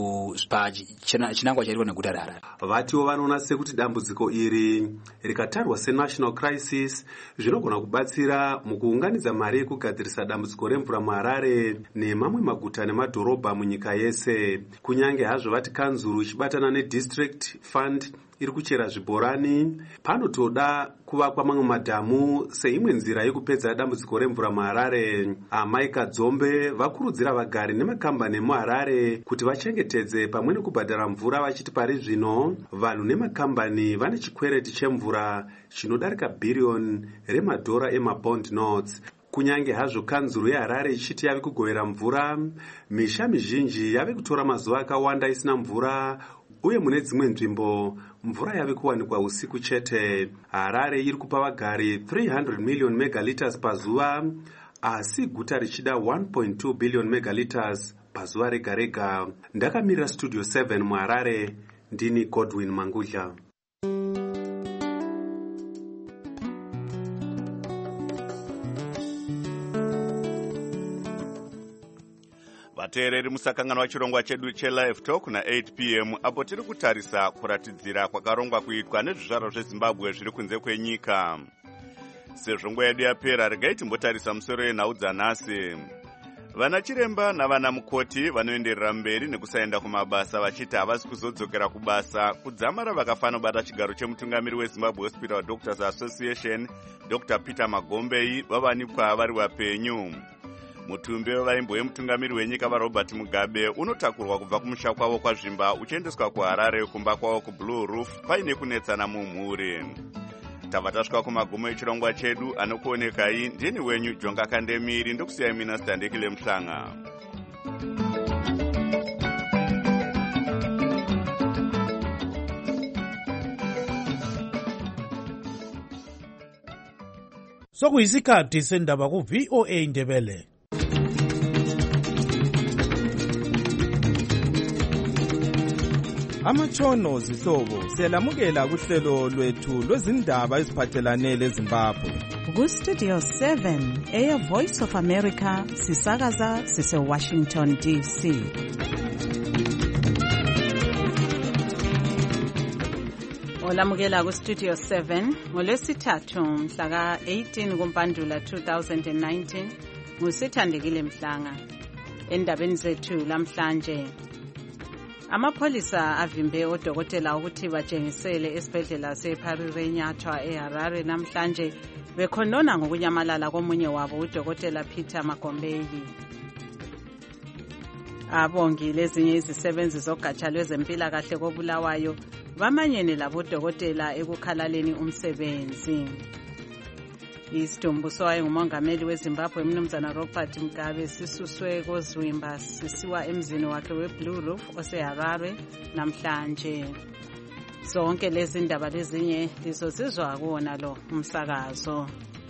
chinangwa chaitwa neguta reHarare. Vatiwo vanoona sekuti dambudziko iri rikatarwa senational crisis zvinogona kubatsira mukuunganidza mari yekugadzirisa dambudziko remvura muHarare nemamwe maguta nemadhorobha munyika yese. Kunyange hazvo vati kanzuru ichibatana nedistrict fund iri kuchera zvibhorani, panotoda kuvakwa mamwe madhamu seimwe nzira yekupedza dambudziko remvura muHarare. Amai Kadzombe vakurudzira vagari nemakambani emuHarare kuti vachengetedze pamwe nekubhadhara mvura vachiti pari zvino vanhu nemakambani vane chikwereti chemvura chinodarika bhiriyoni remadhora emabond notes. Kunyange hazvo kanzuro yeHarare ichiti yave kugovera mvura, misha mizhinji yave kutora mazuva akawanda isina mvura uye mune dzimwe nzvimbo mvura yave kuwanikwa usiku chete. Harare iri kupa vagari 300 million megaliters pazuva, asi guta richida 1.2 billion megaliters pazuva rega rega. Ndakamirira Studio 7 muHarare, ndini Godwin Mangudla. Vateereri musakanganwa chirongwa chedu chelive talk na 8 p.m. apo tiri kutarisa kuratidzira kwakarongwa kuitwa nezvizvarwa zveZimbabwe zviri kunze kwenyika. Sezvo nguva yedu yapera, regai timbotarisa musoro yenhau dzanhasi. Vana chiremba navana mukoti vanoenderera mberi nekusaenda kumabasa vachiti havasi kuzodzokera kubasa kudzamara vakafana kubata chigaro chemutungamiri weZimbabwe Hospital Doctors Association Dr. Peter Magombei vavanikwa vari vapenyu. Mutumbi wevaimbo wemutungamiri wenyika vaRobert Mugabe unotakurwa kubva kumusha kwavo kwaZvimba uchiendeswa kuHarare kumba kwavo kuBlue Roof paine kunetsana mumhuri. Tava tasvika kumagumo echirongwa chedu. Anokuonekai ndini wenyu Jonga Kandemiri ndokusiyai mina Standekile Mhlanga. Sokuyisikhathi sendaba ku-VOA Indebele. Amatshono zihlobo siyalamukela kuhlelo lwethu lwezindaba eziphathelane leZimbabwe. Ku-Studio 7 Air Voice of America sisakaza sise-Washington DC. Olamukela ku-Studio 7 ngolwesithathu mhla ka-18 kuMpandula 2019 nguSithandekile Mhlanga. Endabeni zethu lamhlanje, amapholisa avimbe odokotela ukuthi batshengisele esibhedlela seParirenyatwa eHarare namhlanje bekhonona ngokunyamalala komunye wabo udokotela Peter Magombeyi. Abongi lezinye izisebenzi zogatsha lwezempilakahle koBulawayo bamanyene labodokotela ekukhalaleni umsebenzi. Isidumbu sowaye ngumongameli weZimbabwe Mnumzana Robert Mugabe sisuswe koZwimba sisiwa emzini wakhe weBlue Roof oseHarare namhlanje. Zonke lezi ndaba lezinye lizozizwa kuwona lo umsakazo.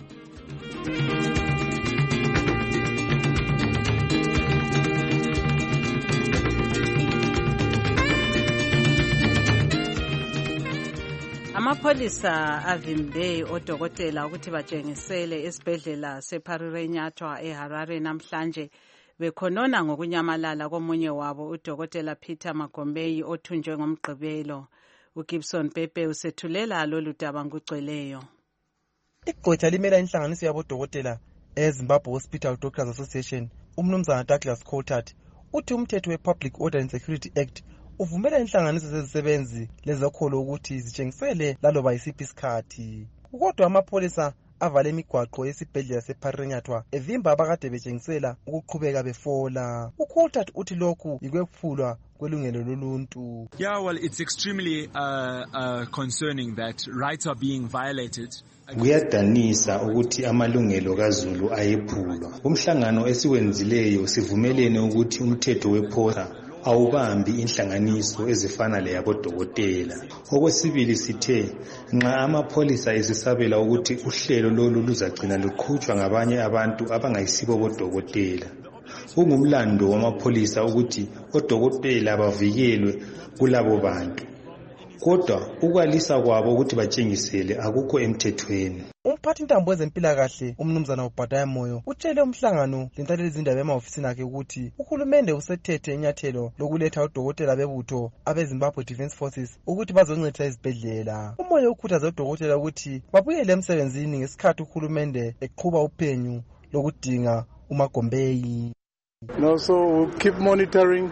Amapholisa avimbe odokotela ukuthi batshengisele esibhedlela seParirenyatwa eHarare namhlanje bekhonona ngokunyamalala komunye wabo udokotela Peter Magombeyi othunjwe ngomgqibelo. uGibson Pepe usethulela lolu daba ngugcweleyo. Igqwetha limela inhlanganiso yabodokotela eZimbabwe Hospital Doctors Association uMnumzana Douglas Coulthard uthi umthetho wePublic Order and Security Act uvumela inhlanganiso zezisebenzi lezokholo ukuthi zitshengisele laloba yisiphi isikhathi. Kodwa amapholisa avale imigwaqo yesibhedlela seParirenyatwa evimba abakade betshengisela ukuqhubeka befola. uCoulthard uthi lokhu yikwephulwa kwelungelo loluntu. Yeah, well, it's extremely concerning that rights are being violated. Kuyadanisa ukuthi amalungelo kaZulu ayephulwa. Umhlangano esiwenzileyo sivumelene ukuthi umthetho wephola awubambi inhlanganiso ezifana leyabodokotela. Okwesibili sithe nxa amapholisa esisabela ukuthi uhlelo lolu luzagcina luqhutshwa ngabanye abantu abangayisibo bodokotela. Ungumlando wamapholisa ukuthi odokotela bavikelwe kulabo bantu. Kodwa ukwalisa kwabo ukuthi batshengisele akukho emthethweni. Umphathi ntambo wezempilakahle uMnumzana uBhadaya Moyo utshele umhlangano lentaleli izindaba emahofisini akhe ukuthi uhulumende usethethe inyathelo lokuletha udokotela bebutho abeZimbabwe Defence Forces ukuthi bazoncedisa izibhedlela. Umoyo ukhuthaza udokotela ukuthi babuyele emsebenzini ngesikhathi uhulumende eqhuba uphenyo lokudinga uMagombeyi. So we'll keep monitoring.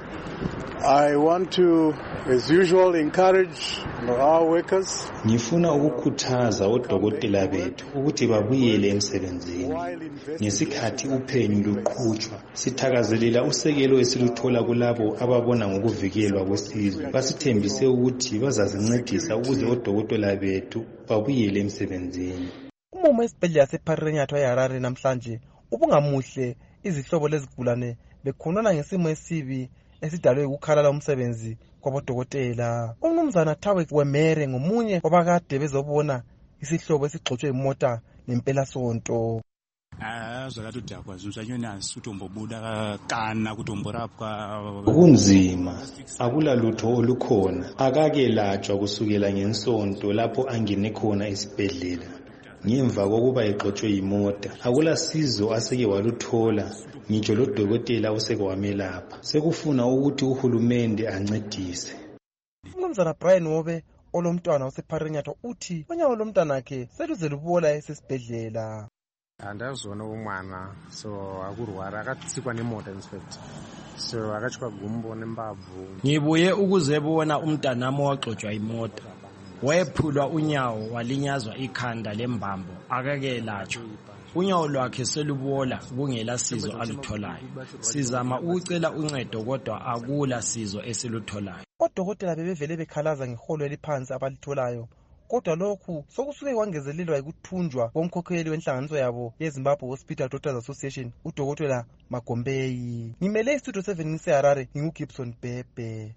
I want to, as usual, encourage our workers. Ngifuna ukukhuthaza odokotela bethu ukuthi babuyele emsebenzini ngesikhathi uphenyo luqhutshwa. Sithakazelela usekelo esiluthola kulabo ababona ngokuvikelwa kwesizwe. Basithembise ukuthi bazazincedisa ukuze odokotela bethu babuyele emsebenzini. Umumo esibhedlela seParirenyatwa eHarare namhlanje ubungamuhle. Izihlobo lezigulane bekhonona ngesimo esibi esidalwe ukukhalala umsebenzi kwabodokotela. uMnumzana Thawe Wemere ngomunye wabakade bezobona isihlobo esigxotshwe imota nempela sonto. Zvakatodhakwa zvinhu zvachona kutombobuda kana kutomborapwa kunzima, akula lutho olukhona. Akakelatshwa kusukela ngensonto lapho angene khona esibhedlela. Ngemva kokuba egxotshwe imota akula sizo aseke waluthola. Ngitsho lo dokotela useke wamelapha. Sekufuna ukuthi uhulumende ancedise. uMnumzana Brian Wobe olomntwana oseParirenyatwa uthi unyawo lomntwana wakhe seluze lubola esesibhedlela. Andazona umwana so akurwara akatsikwa nemota inspect. So akachikwa gumbo nembabvu. Ngibuye ukuzebona umntanami wagxotshwa imota. wayephulwa unyawo walinyazwa ikhanda lembambo akakelatshwa. Unyawo lwakhe selubola kungela sizo alutholayo. Sizama ukucela uncedo kodwa akula sizo esilutholayo. Odokotela bebevele bekhalaza ngeholo eliphansi abalitholayo. Kodwa lokhu sokusuke kwangezelelwa ukuthunjwa komkhokheli wenhlanganiso yabo yeZimbabwe Hospital Doctors Association uDokotela Magombeyi. Ngimele istudio 7 eHarare nginguGibson Bebe.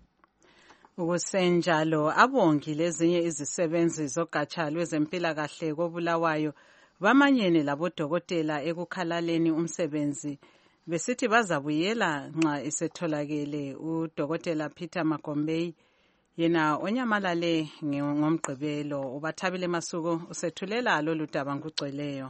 Ukusenjalo abongi lezinye izisebenzi zogatsha lwezempilakahle koBulawayo bamanyene labodokotela ekukhalaleni umsebenzi besithi bazabuyela nxa isetholakele. uDokotela Peter Magombeyi yena onyamalale ngomgqibelo ubathabile masuku usethulela lolu daba ngugcweleyo.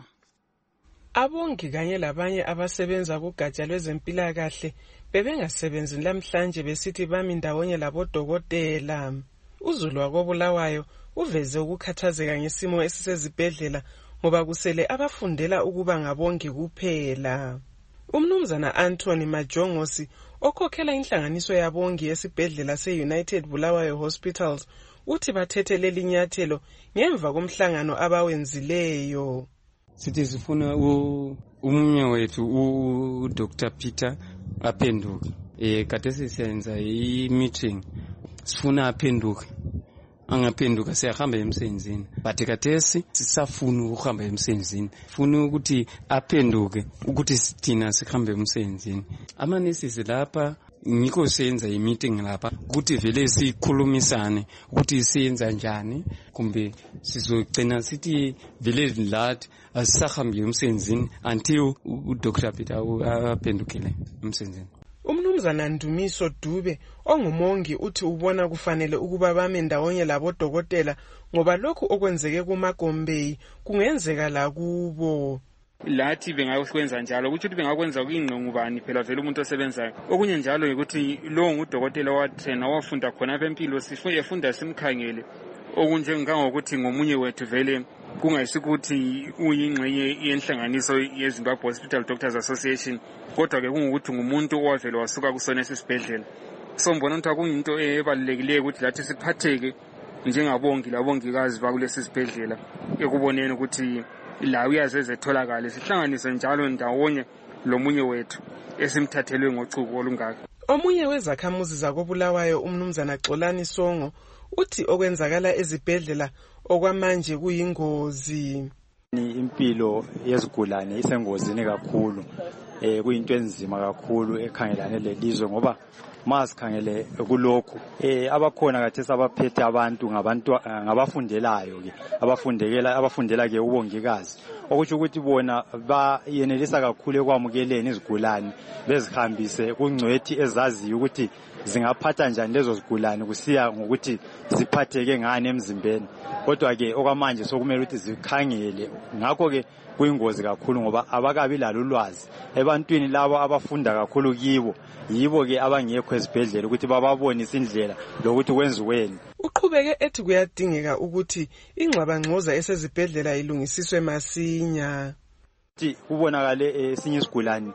Abongi kanye labanye abasebenza kugatsha lwezempilakahle bebengasebenzi namhlanje besithi bami ndawonye labodokotela. Uzulu wakoBulawayo uveze ukukhathazeka ngesimo esisezibhedlela ngoba kusele abafundela ukuba ngabongi kuphela. Umnumzana Anthony Majongosi okhokhela inhlanganiso yabongi esibhedlela se-United Bulawayo Hospitals uthi bathethe leli nyathelo ngemva komhlangano abawenzileyo. Sithi sifuna umunye wethu uDr Peter aphenduke. Kade sisenza i-meeting sifuna aphenduke. Angaphenduka siyahamba emsebenzini. But kathesi sisafuna ukuhamba emsebenzini. Funa ukuthi aphenduke ukuthi sithina sihambe emsebenzini. Amanesi lapha ngikho senza i-meeting lapha ukuthi vele sikhulumisane ukuthi siyenza njani kumbe sizogcina sithi vele lathi asisahambi emsebenzini until uDr Peter aphendukile emsebenzini. Umnumzana Ndumiso Dube ongumongi uthi ubona kufanele ukuba bame ndawonye labodokotela ngoba lokhu okwenzeke kuMagombeyi kungenzeka la kubo. Lathi bengakwenza njalo ukuthi bengakwenza kuyingqongubani phela vele umuntu osebenzayo. Okunye njalo ukuthi lo ngudokotela wathena wafunda khona empilo sifunda simkhangele. Okunje ngangokuthi ngomunye wethu vele kungayisukuthi uyingxenye yenhlanganiso yeZimbabwe Hospital Doctors Association kodwa ke kungukuthi ngumuntu owavela wasuka kusona esibhedlela. So mbona ukuthi akuyinto ebalulekileyo ukuthi lathi siphatheke njengabongi labongikazi bakulesi sibhedlela ekuboneni ukuthi la uyazezetholakala sihlanganise njalo ndawonye lomunye wethu esimthathelwe ngocubo olungaka. Omunye wezakhamuzi zakoBulawayo umnumzana Xolani Songo uthi okwenzakala ezibhedlela okwamanje kuyingozi. Impilo yezigulane isengozini kakhulu. Kuyinto enzima kakhulu ekhangelane lelizwe ngoba masikhangele kulokhu abakhona kathesi abaphethe abantu ngabafundelayo ke abafundela ke ubongikazi okuthi ukuthi bona bayenelisa kakhulu ekwamukeleni izigulane bezihambise kungcwethi ezaziyo ukuthi zingaphatha njani lezo zigulane kusiya ngokuthi ziphatheke ngani emzimbeni kodwa ke okwamanje sokumele ukuthi zikhangele ngakho ke kuyingozi kakhulu ngoba abakabi lalo ulwazi ebantwini labo abafunda kakhulu kibo yibo ke abangekho esibhedlela ukuthi bababonise indlela lokuthi kwenziweni. Uqhubeke ethi kuyadingeka ukuthi ingxabangxoza esezibhedlela ilungisiswe masinya. Kubonakale esinye isigulane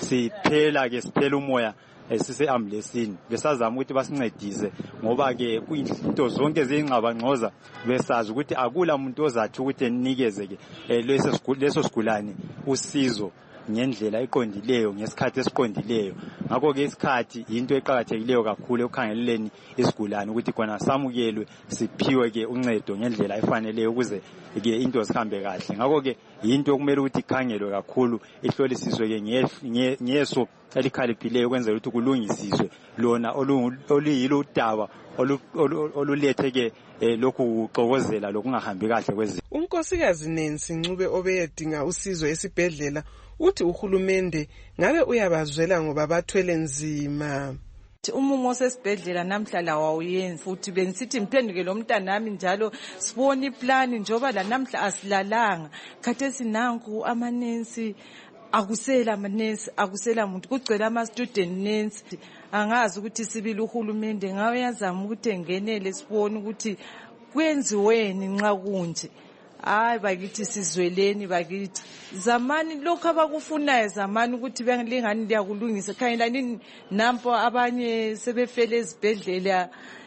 siphela umoya sise ambulensini besazama ukuthi basincedise ngoba ke kuyinto zonke zingxabangxoza besazi ukuthi akula umuntu ozathi ukuthi enikeze ke leso sigulane usizo ngendlela eqondileyo ngesikhathi esiqondileyo. Ngakho ke isikhathi into eqhakathekileyo kakhulu ekukhangeleleni isigulane ukuthi khona samukelwe siphiwe ke uncedo ngendlela efaneleyo ukuze ke into zihambe kahle. Ngakho ke into okumele ukuthi ikhangelwe kakhulu ihlolisiswe ke ngeso elikhaliphileyo ukwenzela ukuthi kulungisiswe lona oluyilo udaba olulethe ke lokhu uxokozela lokungahambi kahle kwezinto. Unkosikazi Nancy Ncube obeyedinga usizo esibhedlela uthi uhulumende ngabe uyabazwela ngoba bathwele nzima. Umumo osesibhedlela namhla wawuyenza futhi benisithi mphenduke lo mntanami njalo sibona iplan njoba la namhla asilalanga khathesi nanku amanensi akusela amanensi akusela umuntu kugcwele ama student nensi angazi ukuthi sibili uhulumende ngawe yazama ukuthi engenele sibone ukuthi kwenziweni nxa kunje. Hayi bakithi sizweleni bakithi zamani lokho abakufunayo zamani ukuthi bengalingani liyakulungisa khangelani nampo abanye sebefele ezibhedlela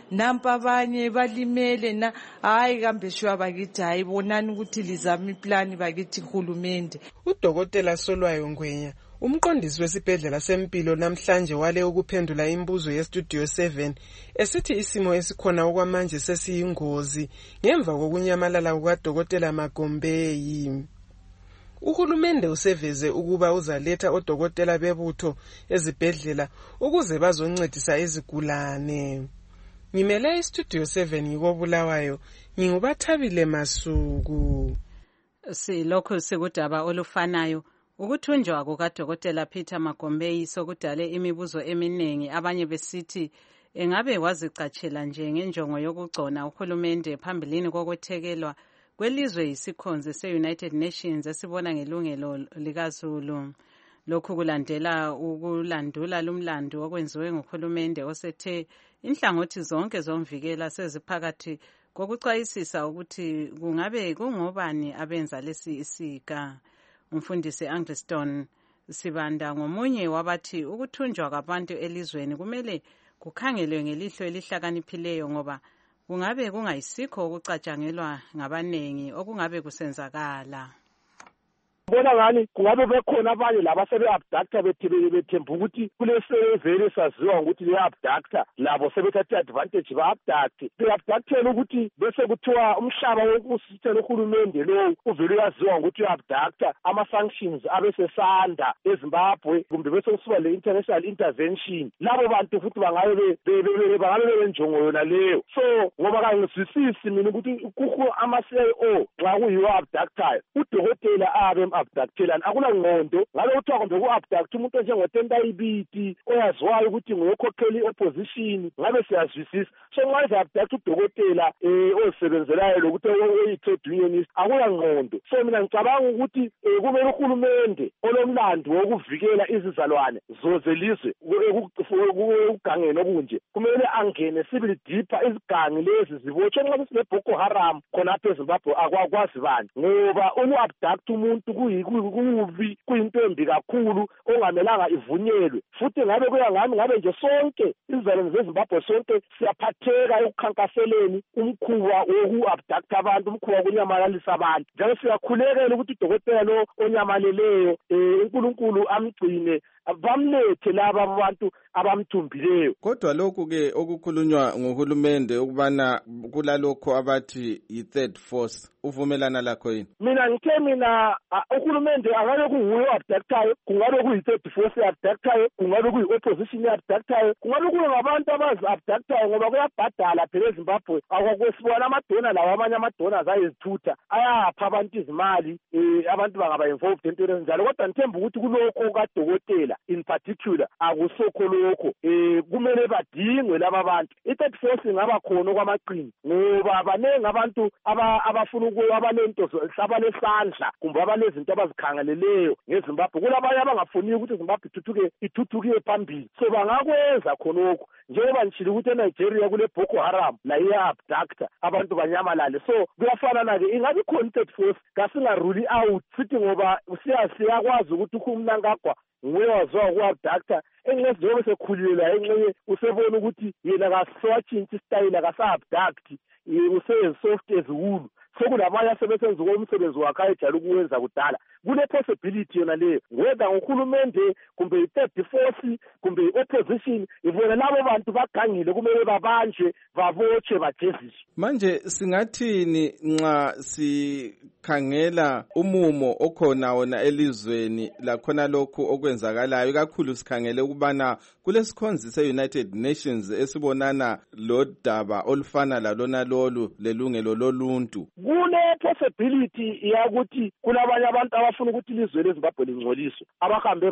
nampa abanye balimele hayi kambe shwa bakithi hayi bonani ukuthi lizama iplani bakithi hulumende. Udokotela Solwayo Ngwenya, umqondisi wesibhedlela sempilo namhlanje wale ukuphendula imibuzo yeStudio 7 esithi isimo esikhona okwamanje sesiyingozi ngemva kokunyamalala kukaDokotela Magombeyi. Uhulumende useveze ukuba uzaletha odokotela bebutho ezibhedlela ukuze bazoncedisa izigulane. Ngimele iStudio 7 ngikobulawayo, ngingubathabile Masuku. Silokho sikudaba olufanayo. Ukuthunjwa kukaDokotela Peter Magombeyi sokudale imibuzo eminingi, abanye besithi engabe wazicatshela nje ngenjongo yokugcona uhulumende phambilini kokwethekelwa kwelizwe yisikhonzi se-United Nations esibona ngelungelo likazulu. Lokhu kulandela ukulandula lumlando okwenziwe nguhulumende osethe inhlangothi zonke zomvikela seziphakathi kokucwayisisa ukuthi kungabe kungobani abenza lesi isika. Umfundisi Angliston Sibanda ngomunye wabathi ukuthunjwa kwabantu elizweni kumele kukhangelwe ngelihlo elihlakaniphileyo ngoba kungabe kungayisikho ukucatshangelwa ngabanengi okungabe kusenzakala. Bona ngani kungabe bekhona abanye laba sebe-abductor bethemba ukuthi kulesevele saziwa ukuthi le-abductor labo sebethatha advantage ba-abduct be-abductela ukuthi bese kuthiwa umhlaba wokusithela uhulumende lowo uvele uyaziwa ukuthi u-abductor ama-sanctions abesesanda eZimbabwe kumbe bese kusuka le-international intervention. Labo bantu futhi bangabe benjongo yona leyo. So ngoba kangizwisisi mina ukuthi ama-CIO nxa kuyiwo abductayo udokotela abe abductelani akula ngqondo ngabe kuthiwa kumbe ku-abduct umuntu onjengotenta ibiti oyaziwayo ukuthi nguyokhokhela i-opposition ngabe siyazwisisa. So nxa eza-abduct udokotela ozisebenzelayo lokuthi oyi-trade unionist akula ngqondo. So mina ngicabanga ukuthi kumele uhulumende olomlando wokuvikela izizalwane zozelizwe ekugangeni okunje kumele angene sibili deeper izigangi lezi zibotshwe nxa sesine-Boko Haram khonapha eZimbabwe akwazi bani ngoba uku-abduct umuntu kubi kuyinto embi kakhulu ongamelanga ivunyelwe. Futhi ngabe kuya ngami ngabe nje sonke izizalwane zeZimbabwe sonke siyaphatheka ekukhankaseleni umkhuba woku-abduct abantu, umkhuba wokunyamalisa abantu. Njalo siyakhulekela ukuthi udokotela lo onyamaleleyo uNkulunkulu amgcine bamlethe laba abantu abamthumbileyo. Kodwa lokhu-ke okukhulunywa nguhulumende ukubana kulalokho abathi yi-third force uvumelana lakho yini? Mina uhulumende angabe kunguye o-abductayo, kungabe kuyi-third force e-abductayo, kungabe kuyi-opposition e-abductayo, kungabe kuyo ngabantu abazi-abductayo ngoba kuyabhadala phela eZimbabwe. Akwesibona amadona lawo amanye amadonors ayezithutha ayapha abantu izimali abantu bangaba involved entweni ezinjalo. Kodwa ngithemba ukuthi kulokho kadokotela in particular akusokho lokho kumele badingwe laba bantu. I-third force ingaba khona okwamaqini ngoba banengi abantu abafuna abanento abanesandla kumbe abanezinto abazikhangeleleyo ngeZimbabwe. Kulabanye abangafuni ukuthi iZimbabwe ithuthuke phambili. So bangakwenza khonokho njengoba nishilo ukuthi eNigeria kule Boko Haram la iya-abductor abantu banyamalale. So kuyafana-ke ingabe khona i-third force kasingaruli out sithi ngoba siyakwazi ukuthi uMnangagwa nguye waziwa ku-abductor enxenye njengoba sekhulile la enxenye usebona ukuthi yena kasewatshintshi isitayile kasa-abduct use-soft eziwulu. Sokulamanye asebesenza umsebenzi wakhe ayejala ukuwenza kudala. Kule possibility yona leyo whether uhulumende kumbe i-third force kumbe i-opposition ivona labo bantu bagangile kumele babanjwe babotshwe bajeziswe. Manje singathini nxa sikhangela umumo okhona wona elizweni lakhona lokhu okwenzakalayo kakhulu sikhangele ukubana kulesikhonzi se-United Nations esibonana lodaba olufana lalona lolu lelungelo loluntu? Kule possibility yakuthi kulabanye abantu abafuna ukuthi ilizwe leZimbabwe lingcoliswe abahambe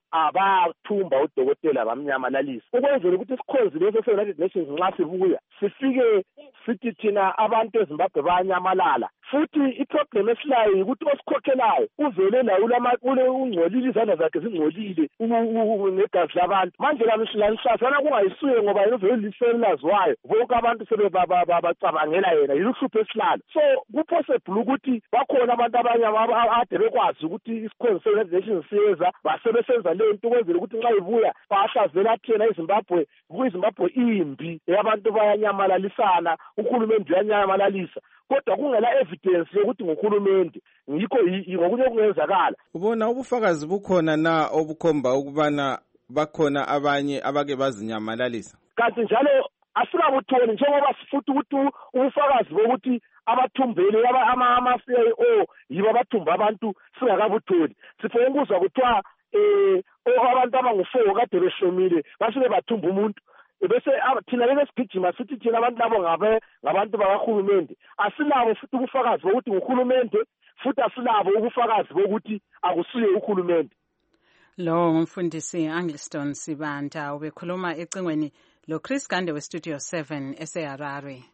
bathumba udokotela bamnyamalisa ukwenzela ukuthi isikhonzi leso se-United Nations nxa sibuya sifike sithi thina abantu eZimbabwe bayanyamalala futhi iproblem esilayo ukuthi osikhokhelayo uvele lawo ungcolile izandla zakhe zingcolile negazi labantu manje lanihlazana kungayisuye ngoba yena uvele liselazwayo bonke abantu sebebacabangela yena yilo uhlupho esihlalo so kupossible ukuthi bakhona abantu abanye ade bekwazi ukuthi isikhonzi se-United Nations siyeza basebesenza leyo nto ukwenzela ukuthi nxa ibuya bahlazela thina iZimbabwe kuyiZimbabwe imbi abantu bayanyamalalisana uhulumende uyanyamalalisa kodwa kungela evidence yokuthi nguhulumende ngikho ngokunye kungenzakala. Ubona ubufakazi bukhona na obukhomba ukubana bakhona abanye abake bazinyamalalisa? Kanti njalo asikabutholi njengoba sifuthi ukuthi ubufakazi bokuthi abathumbeli ama-CIO yibo abathumba abantu singakabutholi. Sifuna ukuzwa kuthiwa abantu abangu-4 kade beshomile basuke bathumba umuntu bese thina leke sigijima sithi thina abantu labo ngabantu bakahulumende asinabo futhi ubufakazi bokuthi nguhulumende futhi asinabo ubufakazi bokuthi akusuye uhulumende. Lo ngumfundisi Angliston Sibanda ubekhuluma ecingweni lo Chris Gande weStudio 7 eseHarare.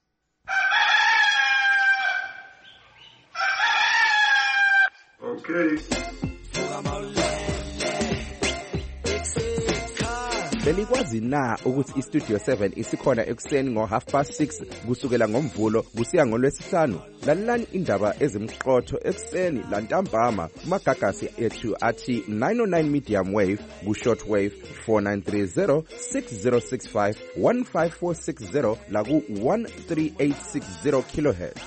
Okay. Belikwazi na ukuthi iStudio 7 isikhona ekuseni ngo6:30 kusukela ngoMvulo kusiya ngoLwesihlanu? Lalelani indaba ezimqotho ekuseni lantambama kumagagasi ethu athi 909 medium wave ku-short wave 4930 6065 15460 la ku-13860 kilohertz.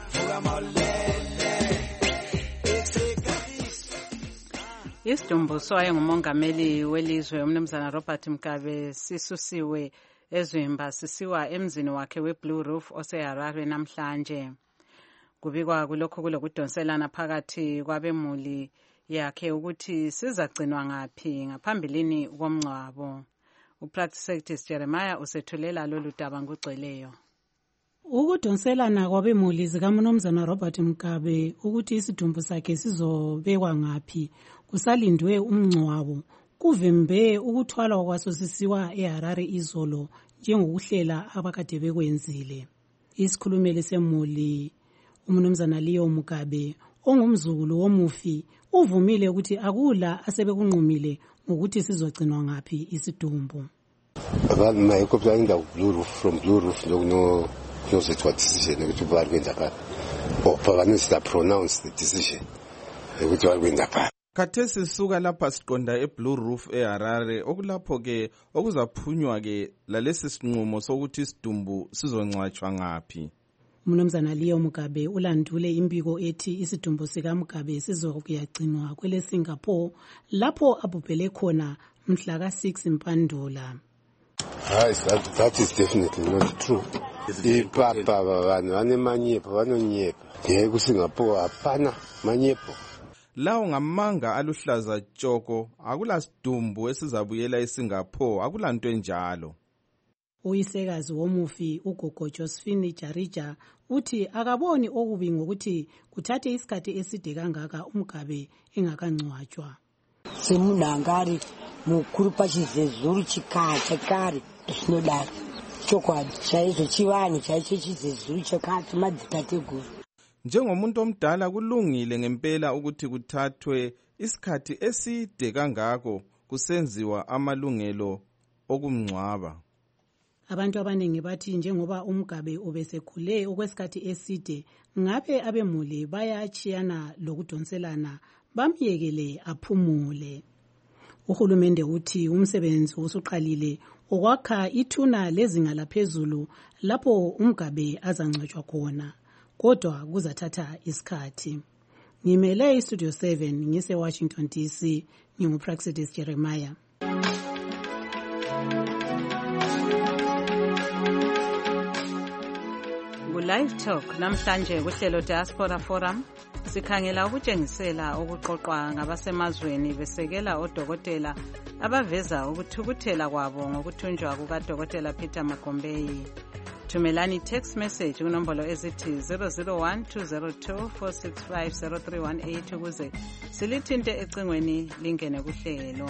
Isidumbu wayengumongameli welizwe umnumzana Robert Mugabe sisusiwe eZwimba sisiwa emzini wakhe weBlue Roof oseHarare namhlanje. Kubikwa kulokho kulokudonselana phakathi kwabemuli yakhe ukuthi sizagcinwa ngaphi ngaphambilini komngcwabo. Upractice Secretary Jeremiah usethulela lolu daba ngugcweleyo. Ukudonselana kwabemuli zikaMnumzana Robert Mugabe ukuthi isidumbu sakhe sizobekwa ngaphi kusalindwe umngcwabo kuvimbe ukuthwalwa kwaso sisiwa eHarare izolo njengokuhlela abakade bekwenzile. Isikhulumeli semuli uMnumzana Leo Mugabe ongumzukulu womufi uvumile ukuthi akula asebekunqumile ngokuthi sizogcinwa ngaphi isidumbu. My copy from Blue Roof no knows what decision ukuthi balwenzakala or pronounce the decision ukuthi balwenzakala. Khathesi sisuka lapha siqonda eBlue Roof eHarare okulapho ke okuzaphunywa ke lalesi sinqumo sokuthi isidumbu sizongcwatshwa ngaphi. Mnumzana Leo Mugabe ulandule imbiko ethi isidumbu sika Mugabe sizokuyagcinwa kwele Singapore lapho abubhele khona mhla ka6 Mpandula. That is definitely not true. Ipapa vanhu vane manyepo vanonyepa kuSingapore hapana manyepo. Lawo ngamanga aluhlaza tshoko akula sidumbu esizabuyela eSingapore akulanto enjalo. Uyisekazi womufi uGogo Josephine Jarija uthi akaboni okubi ngokuthi kuthathe isikhathi eside kangaka uMugabe engakangcwatshwa. Semunangari mukuru pachizezuru chikacha kare tinodaro chokwadi chaizo chivanhu chaicho chizezuru chakati madzitateguru. Njengomuntu omdala kulungile ngempela ukuthi kuthathwe isikhathi eside kangako kusenziwa amalungelo okumngcwaba. Abantu abaningi bathi njengoba uMugabe obesekhule okwesikhathi eside ngabe abemuli bayachiyana lokudonselana bamyekele aphumule. Uhulumende uthi umsebenzi usuqalile okwakha ithuna lezinga laphezulu lapho uMugabe azangcwatshwa khona. Kodwa kuzathatha isikhathi. Ngimele iStudio 7 ngise Washington DC nginguPractice Jeremiah. Live Talk namhlanje kuhlelo Diaspora Forum sikhangela ukutshengisela okuqoqwa ngabasemazweni besekela odokotela abaveza ukuthukuthela kwabo ngokuthunjwa kukaDokotela Peter Magombeyi. Thumelani text message kunombolo ezithi 001-202-465-0318 ukuze silithinte ecingweni lingene kuhlelo.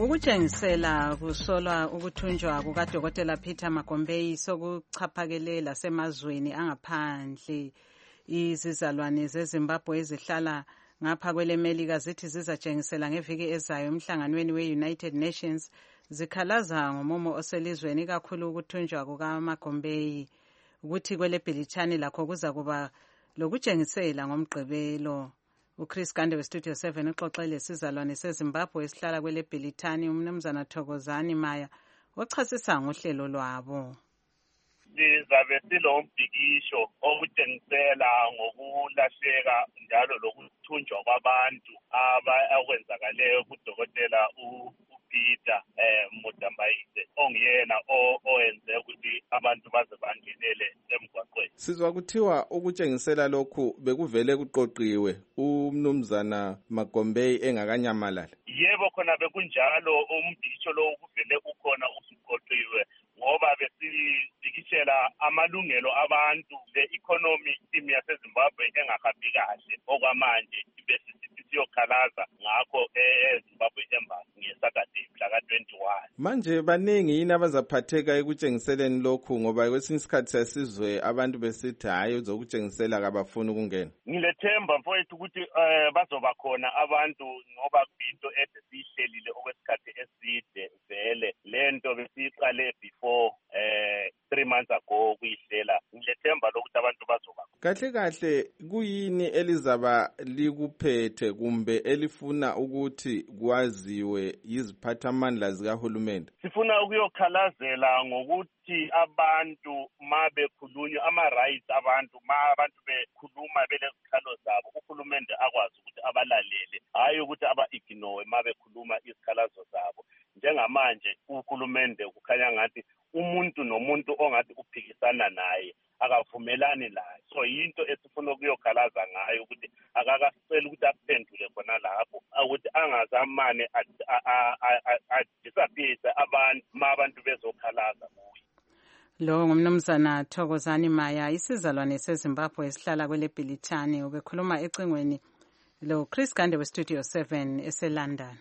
Ukutshengisela kusolwa ukuthunjwa kukaDokotela Peter Magombeyi sokuchaphakele lasemazweni angaphandle. Izizalwane zeZimbabwe ezihlala ngapha kweleMelika zithi zizatshengisela ngeviki ezayo emhlanganweni we-United Nations zikhalaza ngomumo oselizweni kakhulu ukuthunjwa kukaMagombeyi. Ukuthi kweleBhilitshani lakho kuza kuba lokutshengisela ngomgqibelo. uChris Gande weStudio 7 uxoxele isizalwane seZimbabwe esihlala kweleBhilitshani umnumzana Thokozani Maya ochasisa ngohlelo lwabo. Sizabe silombhikisho okutshengisela ngokulahleka njalo lokuthunjwa kwabantu akwenzakaleyo kuDokotela uPeter Mudambayise ongiyena owenze ukuthi abantu baze bangenele emgwaqweni. Sizwa kuthiwa ukutshengisela lokhu bekuvele kuqoqiwe umnumzana Magombeyi engakanyamalala. Yebo khona bekunjalo umbhikisho lo kuvele ukhona usuqoqiwe ngoba besibhikishela amalungelo abantu le-economy team yaseZimbabwe engahambi kahle okwamanje besiyokhalaza ngakho eZimbabwe Embassy ngeSaturday mhla ka-21. Manje baningi yini abazaphatheka ekutshengiseleni lokhu ngoba kwesinye isikhathi sasizwe abantu besithi hayi uzokutshengisela kabafuni ukungena. Ngilethemba mfowethu ukuthi bazoba khona abantu ngoba into ede siyihlelile okwesikhathi eside vele lento besiyiqale before 3 months ago kuyihlela. Ngilethemba lokuthi abantu bazoba. Kahle kahle kuyini elizaba likuphethe kumbe elifuna ukuthi kwaziwe yiziphathamandla zikahulumende? Sifuna ukuyokhalazela ngokuthi abantu mabekhulunywa ama-rights abantu bekhuluma belezikhalo zabo uhulumende akwazi ukuthi abalalele hayi ukuthi aba-ignore mabekhuluma izikhalazo zabo. Njengamanje uhulumende kukhanya ngathi umuntu nomuntu ongathi uphikisana naye akavumelani laye. So yinto esifuna ukuyokhalaza ngayo ukuthi akakasicela ukuthi aphendule khona lapho ukuthi angazamane adisappease abantu abantu bezokhalaza kuye. Lo ngumnumzana Thokozani Maya isizalwane seZimbabwe esihlala kweleBhilitshani ubekhuluma ecingweni lo Chris Gande weStudio 7 eseLondon.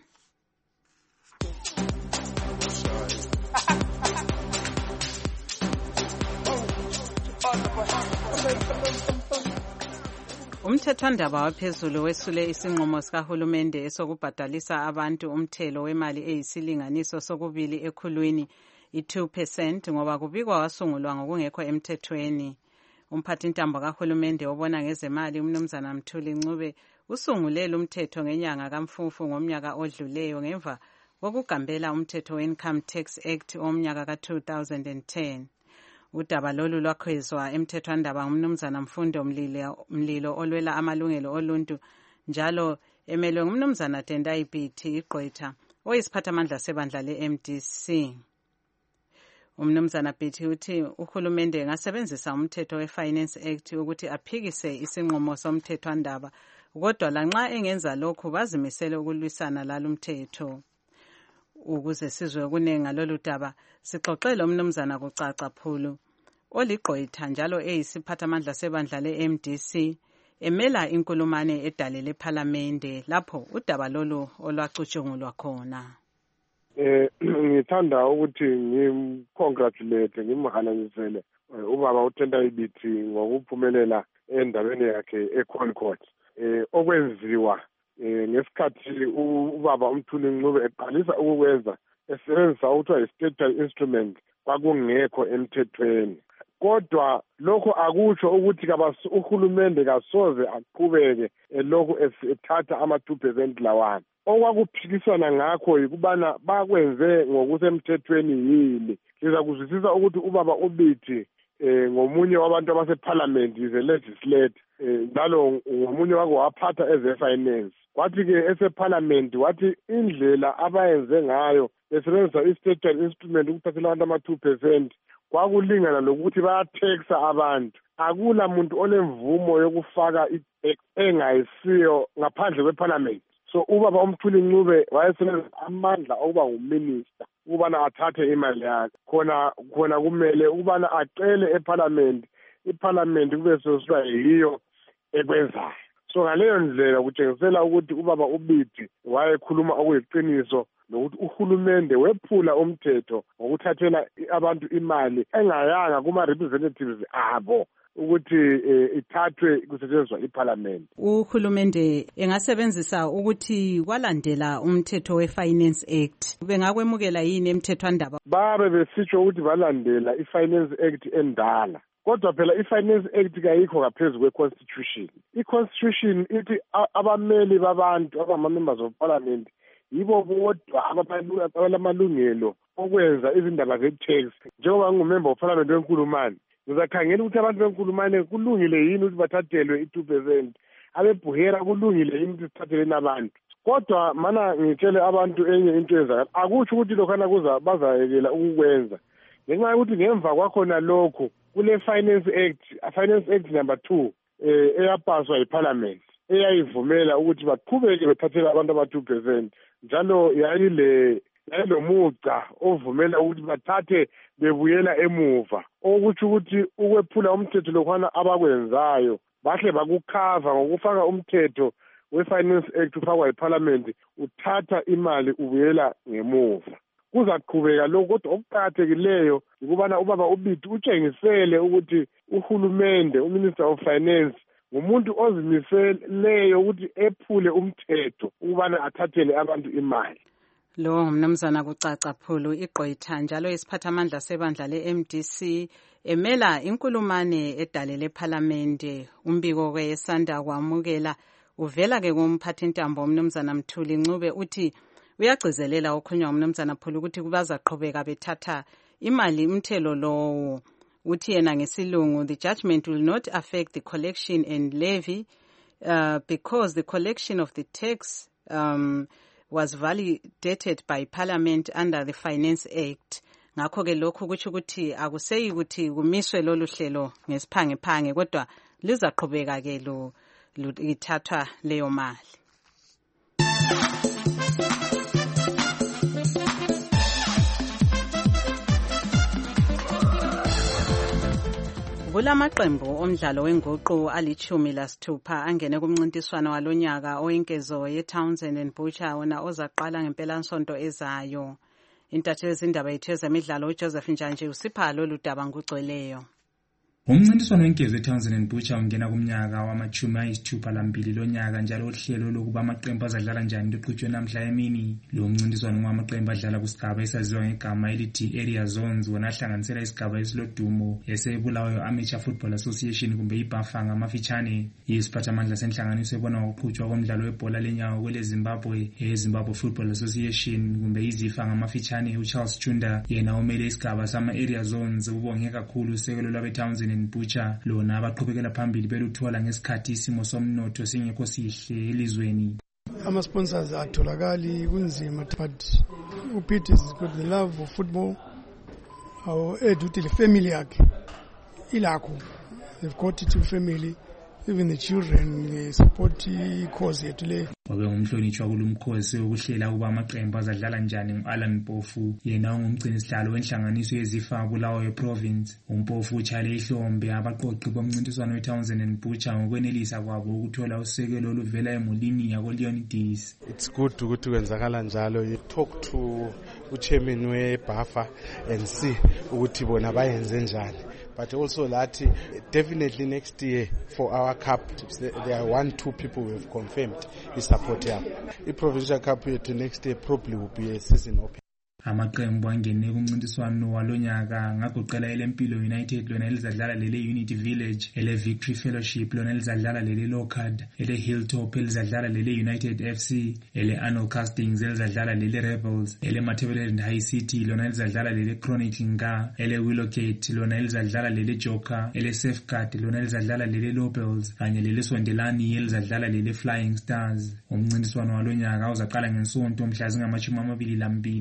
Umthethwandaba waphezulu wesule isinqumo sikahulumende esokubhadalisa abantu umthelo wemali eyisilinganiso sokubili ekhulwini i-2% ngoba kubikwa wasungulwa ngokungekho emthethweni. Umphathintambo kahulumende obona ngezemali umnumzana Mthuli Ncube usungulela umthetho ngenyanga kaMfumfu ngomnyaka odluleyo ngemva kokugambela umthetho we-Income Tax Act omnyaka ka-2010. Udaba lolu lwakhwezwa emthethwandaba ngumnumzana Mfundo Mlilo olwela amalungelo oluntu njalo emelwe ngumnumzana Tendai Biti Igqwetha oyisiphathamandla sebandla le-MDC. Umnumzana Biti uthi uhulumende ngasebenzisa umthetho we-Finance Act ukuthi aphikise isinqumo somthethwandaba kodwa lanxa engenza lokhu bazimisele ukulwisana lalumthetho. Ukuze sizwe okuningi ngalolu daba sixoxele umnumzana Kucaca Phulu oliGqwetha njalo eyisiphathamandla sebandla le-MDC emela inkulumane edale lephalamende lapho udaba lolu olwacutshungulwa khona. Ngithanda ukuthi ngimcongratulate ngimhalangisele ubaba uTendai Biti ngokuphumelela endabeni yakhe eConcord. Okwenziwa ngesikhathi ubaba uMthuli Ncube eqalisa ukukwenza esebenzisa okuthiwa yi-statutory instrument kwakungekho emthethweni. Kodwa lokho akutsho ukuthi uhulumende kasoze aqhubeke lokhu ethatha ama-2% lawana. Okwakuphikisana ngakho yikubana bakwenze ngokusemthethweni yini. Siza kuzwisisa ukuthi ubaba uBiti ngomunye wabantu abasephalamende is a legislator njalo ngomunye wako waphatha eze-finance. Kwathi-ke esephalamende wathi indlela abayenze ngayo besebenzisa i-statutory instrument ukuthathela abantu ama-2% kwakulingana lokuthi bayatheksa abantu. Akula muntu olemvumo yokufaka engayisiyo ngaphandle kwephalamende. So ubaba uMthuli Ncube wayesebenzisa amandla okuba nguminister ukubana athathe imali yakhe. Khona kumele ukubana acele ephalamende. Iphalamende kube sosiba yiyo ekwenzayo. So ngaleyo ndlela kutshengisela ukuthi ubaba uBiti wayekhuluma okuyiqiniso nokuthi uhulumende wephula umthetho ngokuthathela abantu imali engayanga kuma-representatives abo ukuthi ithathwe kusetshenziswa iparliament. Uhulumende engasebenzisa ukuthi kwalandela umthetho we-Finance Act bengakwemukela yini emthethwandaba? Babe besitsho ukuthi balandela i-Finance Act endala. Kodwa phela i-Finance Act kayikho ngaphezu kwe-Constitution. I-Constitution ithi abameli babantu abama-members of parliament yibo bodwa abalamalungelo okwenza izindaba ze-tax. Njengoba ngingumember of parliament wenkulumane, ngizakhangela ukuthi abantu benkulumane kulungile yini ukuthi bathathelwe i-2%, abebuhera kulungile yini ukuthi sithatheleni abantu. Kodwa mana ngitshele abantu enye into yenzakala, akutsho ukuthi lokhana bazayekela ukukwenza. Ngenxa yokuthi ngemva kwakhona lokho kule Finance Act number 2 eyapaswa yiParliament eyayivumela ukuthi baqhubeke bethathela abantu aba-2%, njalo yayilomuca ovumela ukuthi bathathe bebuyela emuva, okuthi ukuthi ukwephula umthetho lokhwana abakwenzayo bahle bakukhava ngokufaka umthetho we-Finance Act ufakwa yiParliament, uthatha imali ubuyela ngemuva. Kuzaqhubeka lokho, kodwa okuqakathekileyo ukubana ubaba uBiti utshengisele ukuthi uhulumende, uMinister of Finance, ngumuntu ozimiseleyo ukuthi ephule umthetho ukubana athathele abantu imali. Lo mnumzana kucaca phulu igqwetha njalo isiphathamandla sebandla le-MDC emela inkulumane edalele eParliament. Umbiko ke esanda kwamukela uvela ke kumphathintambo mnumzana Mthuli Ncube uthi uyagcizelela okhulunywa umnumzana Phulu ukuthi bazaqhubeka bethatha imali umthelo lowo. Uthi yena ngesilungu, the judgment will not affect the collection and levy because the collection of the tax was validated by Parliament under the Finance Act. Ngakho ke lokhu kutsho ukuthi akuseyi ukuthi kumiswe lolu hlelo ngesiphangephange, kodwa lizaqhubeka ke ithathwa leyo mali. Kulamaqembu omdlalo wenguqu ali-16 angene kumncintiswano walonyaka oyinkezo ye-Townsend and Butcher wona ozaqala ngempelasonto ezayo. Intatheli zindaba yethu ezemidlalo uJoseph Njanje usipha lolu daba ngokugcweleyo. Umncintiswano wenkezo eTownsend and Butcher ungena kumnyaka wama-62 lonyaka, njalo uhlelo lokuba amaqembu azadlala njani luqhutshwe namhla emini. Lo mncintiswano ngamaqembu adlala kusigaba esaziwa ngegama elithi Area Zones, wona ahlanganisela isigaba esilodumo esebulawayo Amateur Football Association kumbe iBafana ngamafitshane. Isiphathamandla senhlanganiso ebona ngokuqhutshwa komdlalo webhola lenyawo kwele Zimbabwe, Zimbabwe Football Association kumbe iZIFA ngamafitshane, uCharles Chunda yena umele isigaba sama-Area Zones. Ubonge kakhulu usekelo lwabe-Townsend and Butcher lona abaqhubekela phambili beluthola ngesikhathi isimo somnotho singekho sihle elizweni. Ama-sponsors atholakali kunzima, but uPete has got the love of football. Eduthi le family yakhe ilakho, they've got it to family, even the children support cause yethu le. Wake ngumhlonitshwa kulumkhosi wokuhlela ukuba amaqembu azadlala njani ngu-Alan Mpofu, yena ungumgcini sihlalo wenhlanganiso yeZIFA Bulawayo Province. uMpofu utshale ihlombe abaqoqi bomncintiswano weTownsend and Butcher ngokwenelisa kwabo ukuthola usekelo oluvela emulini yakoLeonidas. It's good ukuthi kwenzakala njalo. You talk to uchairman weBafa and see ukuthi bona bayenze njani. But also that definitely next year for our cup, there are 1-2 people we have confirmed is support here. The provincial cup to next year probably will be a season open. Amaqembu angene kumncintiswano walonyaka ngagoqela elempilo United lona elizadlala lele Unity Village, ele Victory Fellowship lona elizadlala lele Lockhart, ele Hilltop elizadlala lele United FC, ele Arnold Castings elizadlala lele Rebels, ele Matabeleland High City lona elizadlala lele Chronic Nga, ele Willowgate lona elizadlala lele Joker, ele Safeguard lona elizadlala lele Lobels, kanye lele Sondelani elizadlala lele Flying Stars. Umncintiswano walonyaka uzaqala ngesonto mhla zingama-22 njalo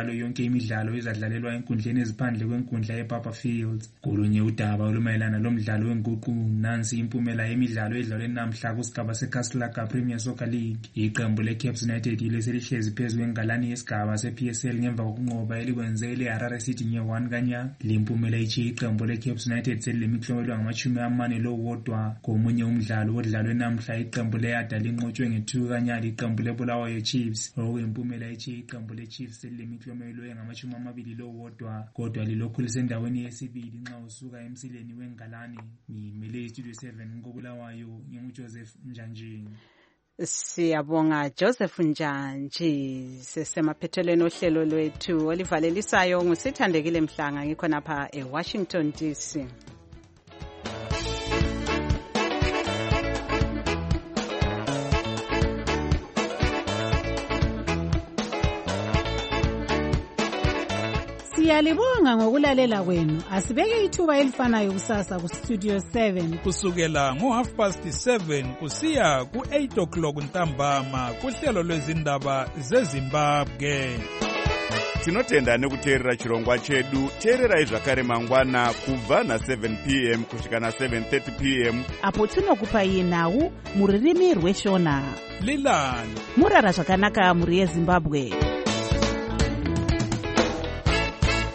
njalo yonke imidlalo ezadlalelwa enkundleni eziphandle kwenkundla yePapa Fields. Kolunye udaba olumayelana lomdlalo wenguqu, nansi impumela yemidlalo edlalwe namhla kusigaba seCastlelaga Premier Soccer League. Iqembu leCaps United leselihlezi phezu kwengalani yesigaba sePSL ngemva kokunqoba elikwenze leHarare City nge-1 kanya. Limpumela ithi iqembu leCaps United selilemiklomelo ngama-41 komunye umdlalo odlalwe namhla iqembu leYada linqotshwe nge-2 kanya liqembu leBulawayo Chiefs. Okuyimpumela ithi iqembu leChiefs selilemiklomelo engama-21 kodwa lilokhu lisendaweni yesibili nxa usuka emsileni wengalani. Ngimele Studio 7 koBulawayo nginguJoseph Njanjini. Siyabonga Joseph Njanji. Sesemaphethelweni ohlelo lwethu olivalelisayo ngusithandekile Mhlanga ngikhonapha eWashington DC. Siyalibonga ngokulalela kwenu. Asibeke ithuba elifanayo kusasa ku Studio 7 kusukela ngo7:30 kusiya ku8:00 ntambama kuhlelo lwezindaba zeZimbabwe. Tinotenda nekuteerera chirongwa chedu. Teererai zvakare mangwana kubva na7 p.m. kusvika na7:30 p.m. apo tinokupai nhau muririmi rweshona. Lilani murara zvakanaka muri yeZimbabwe.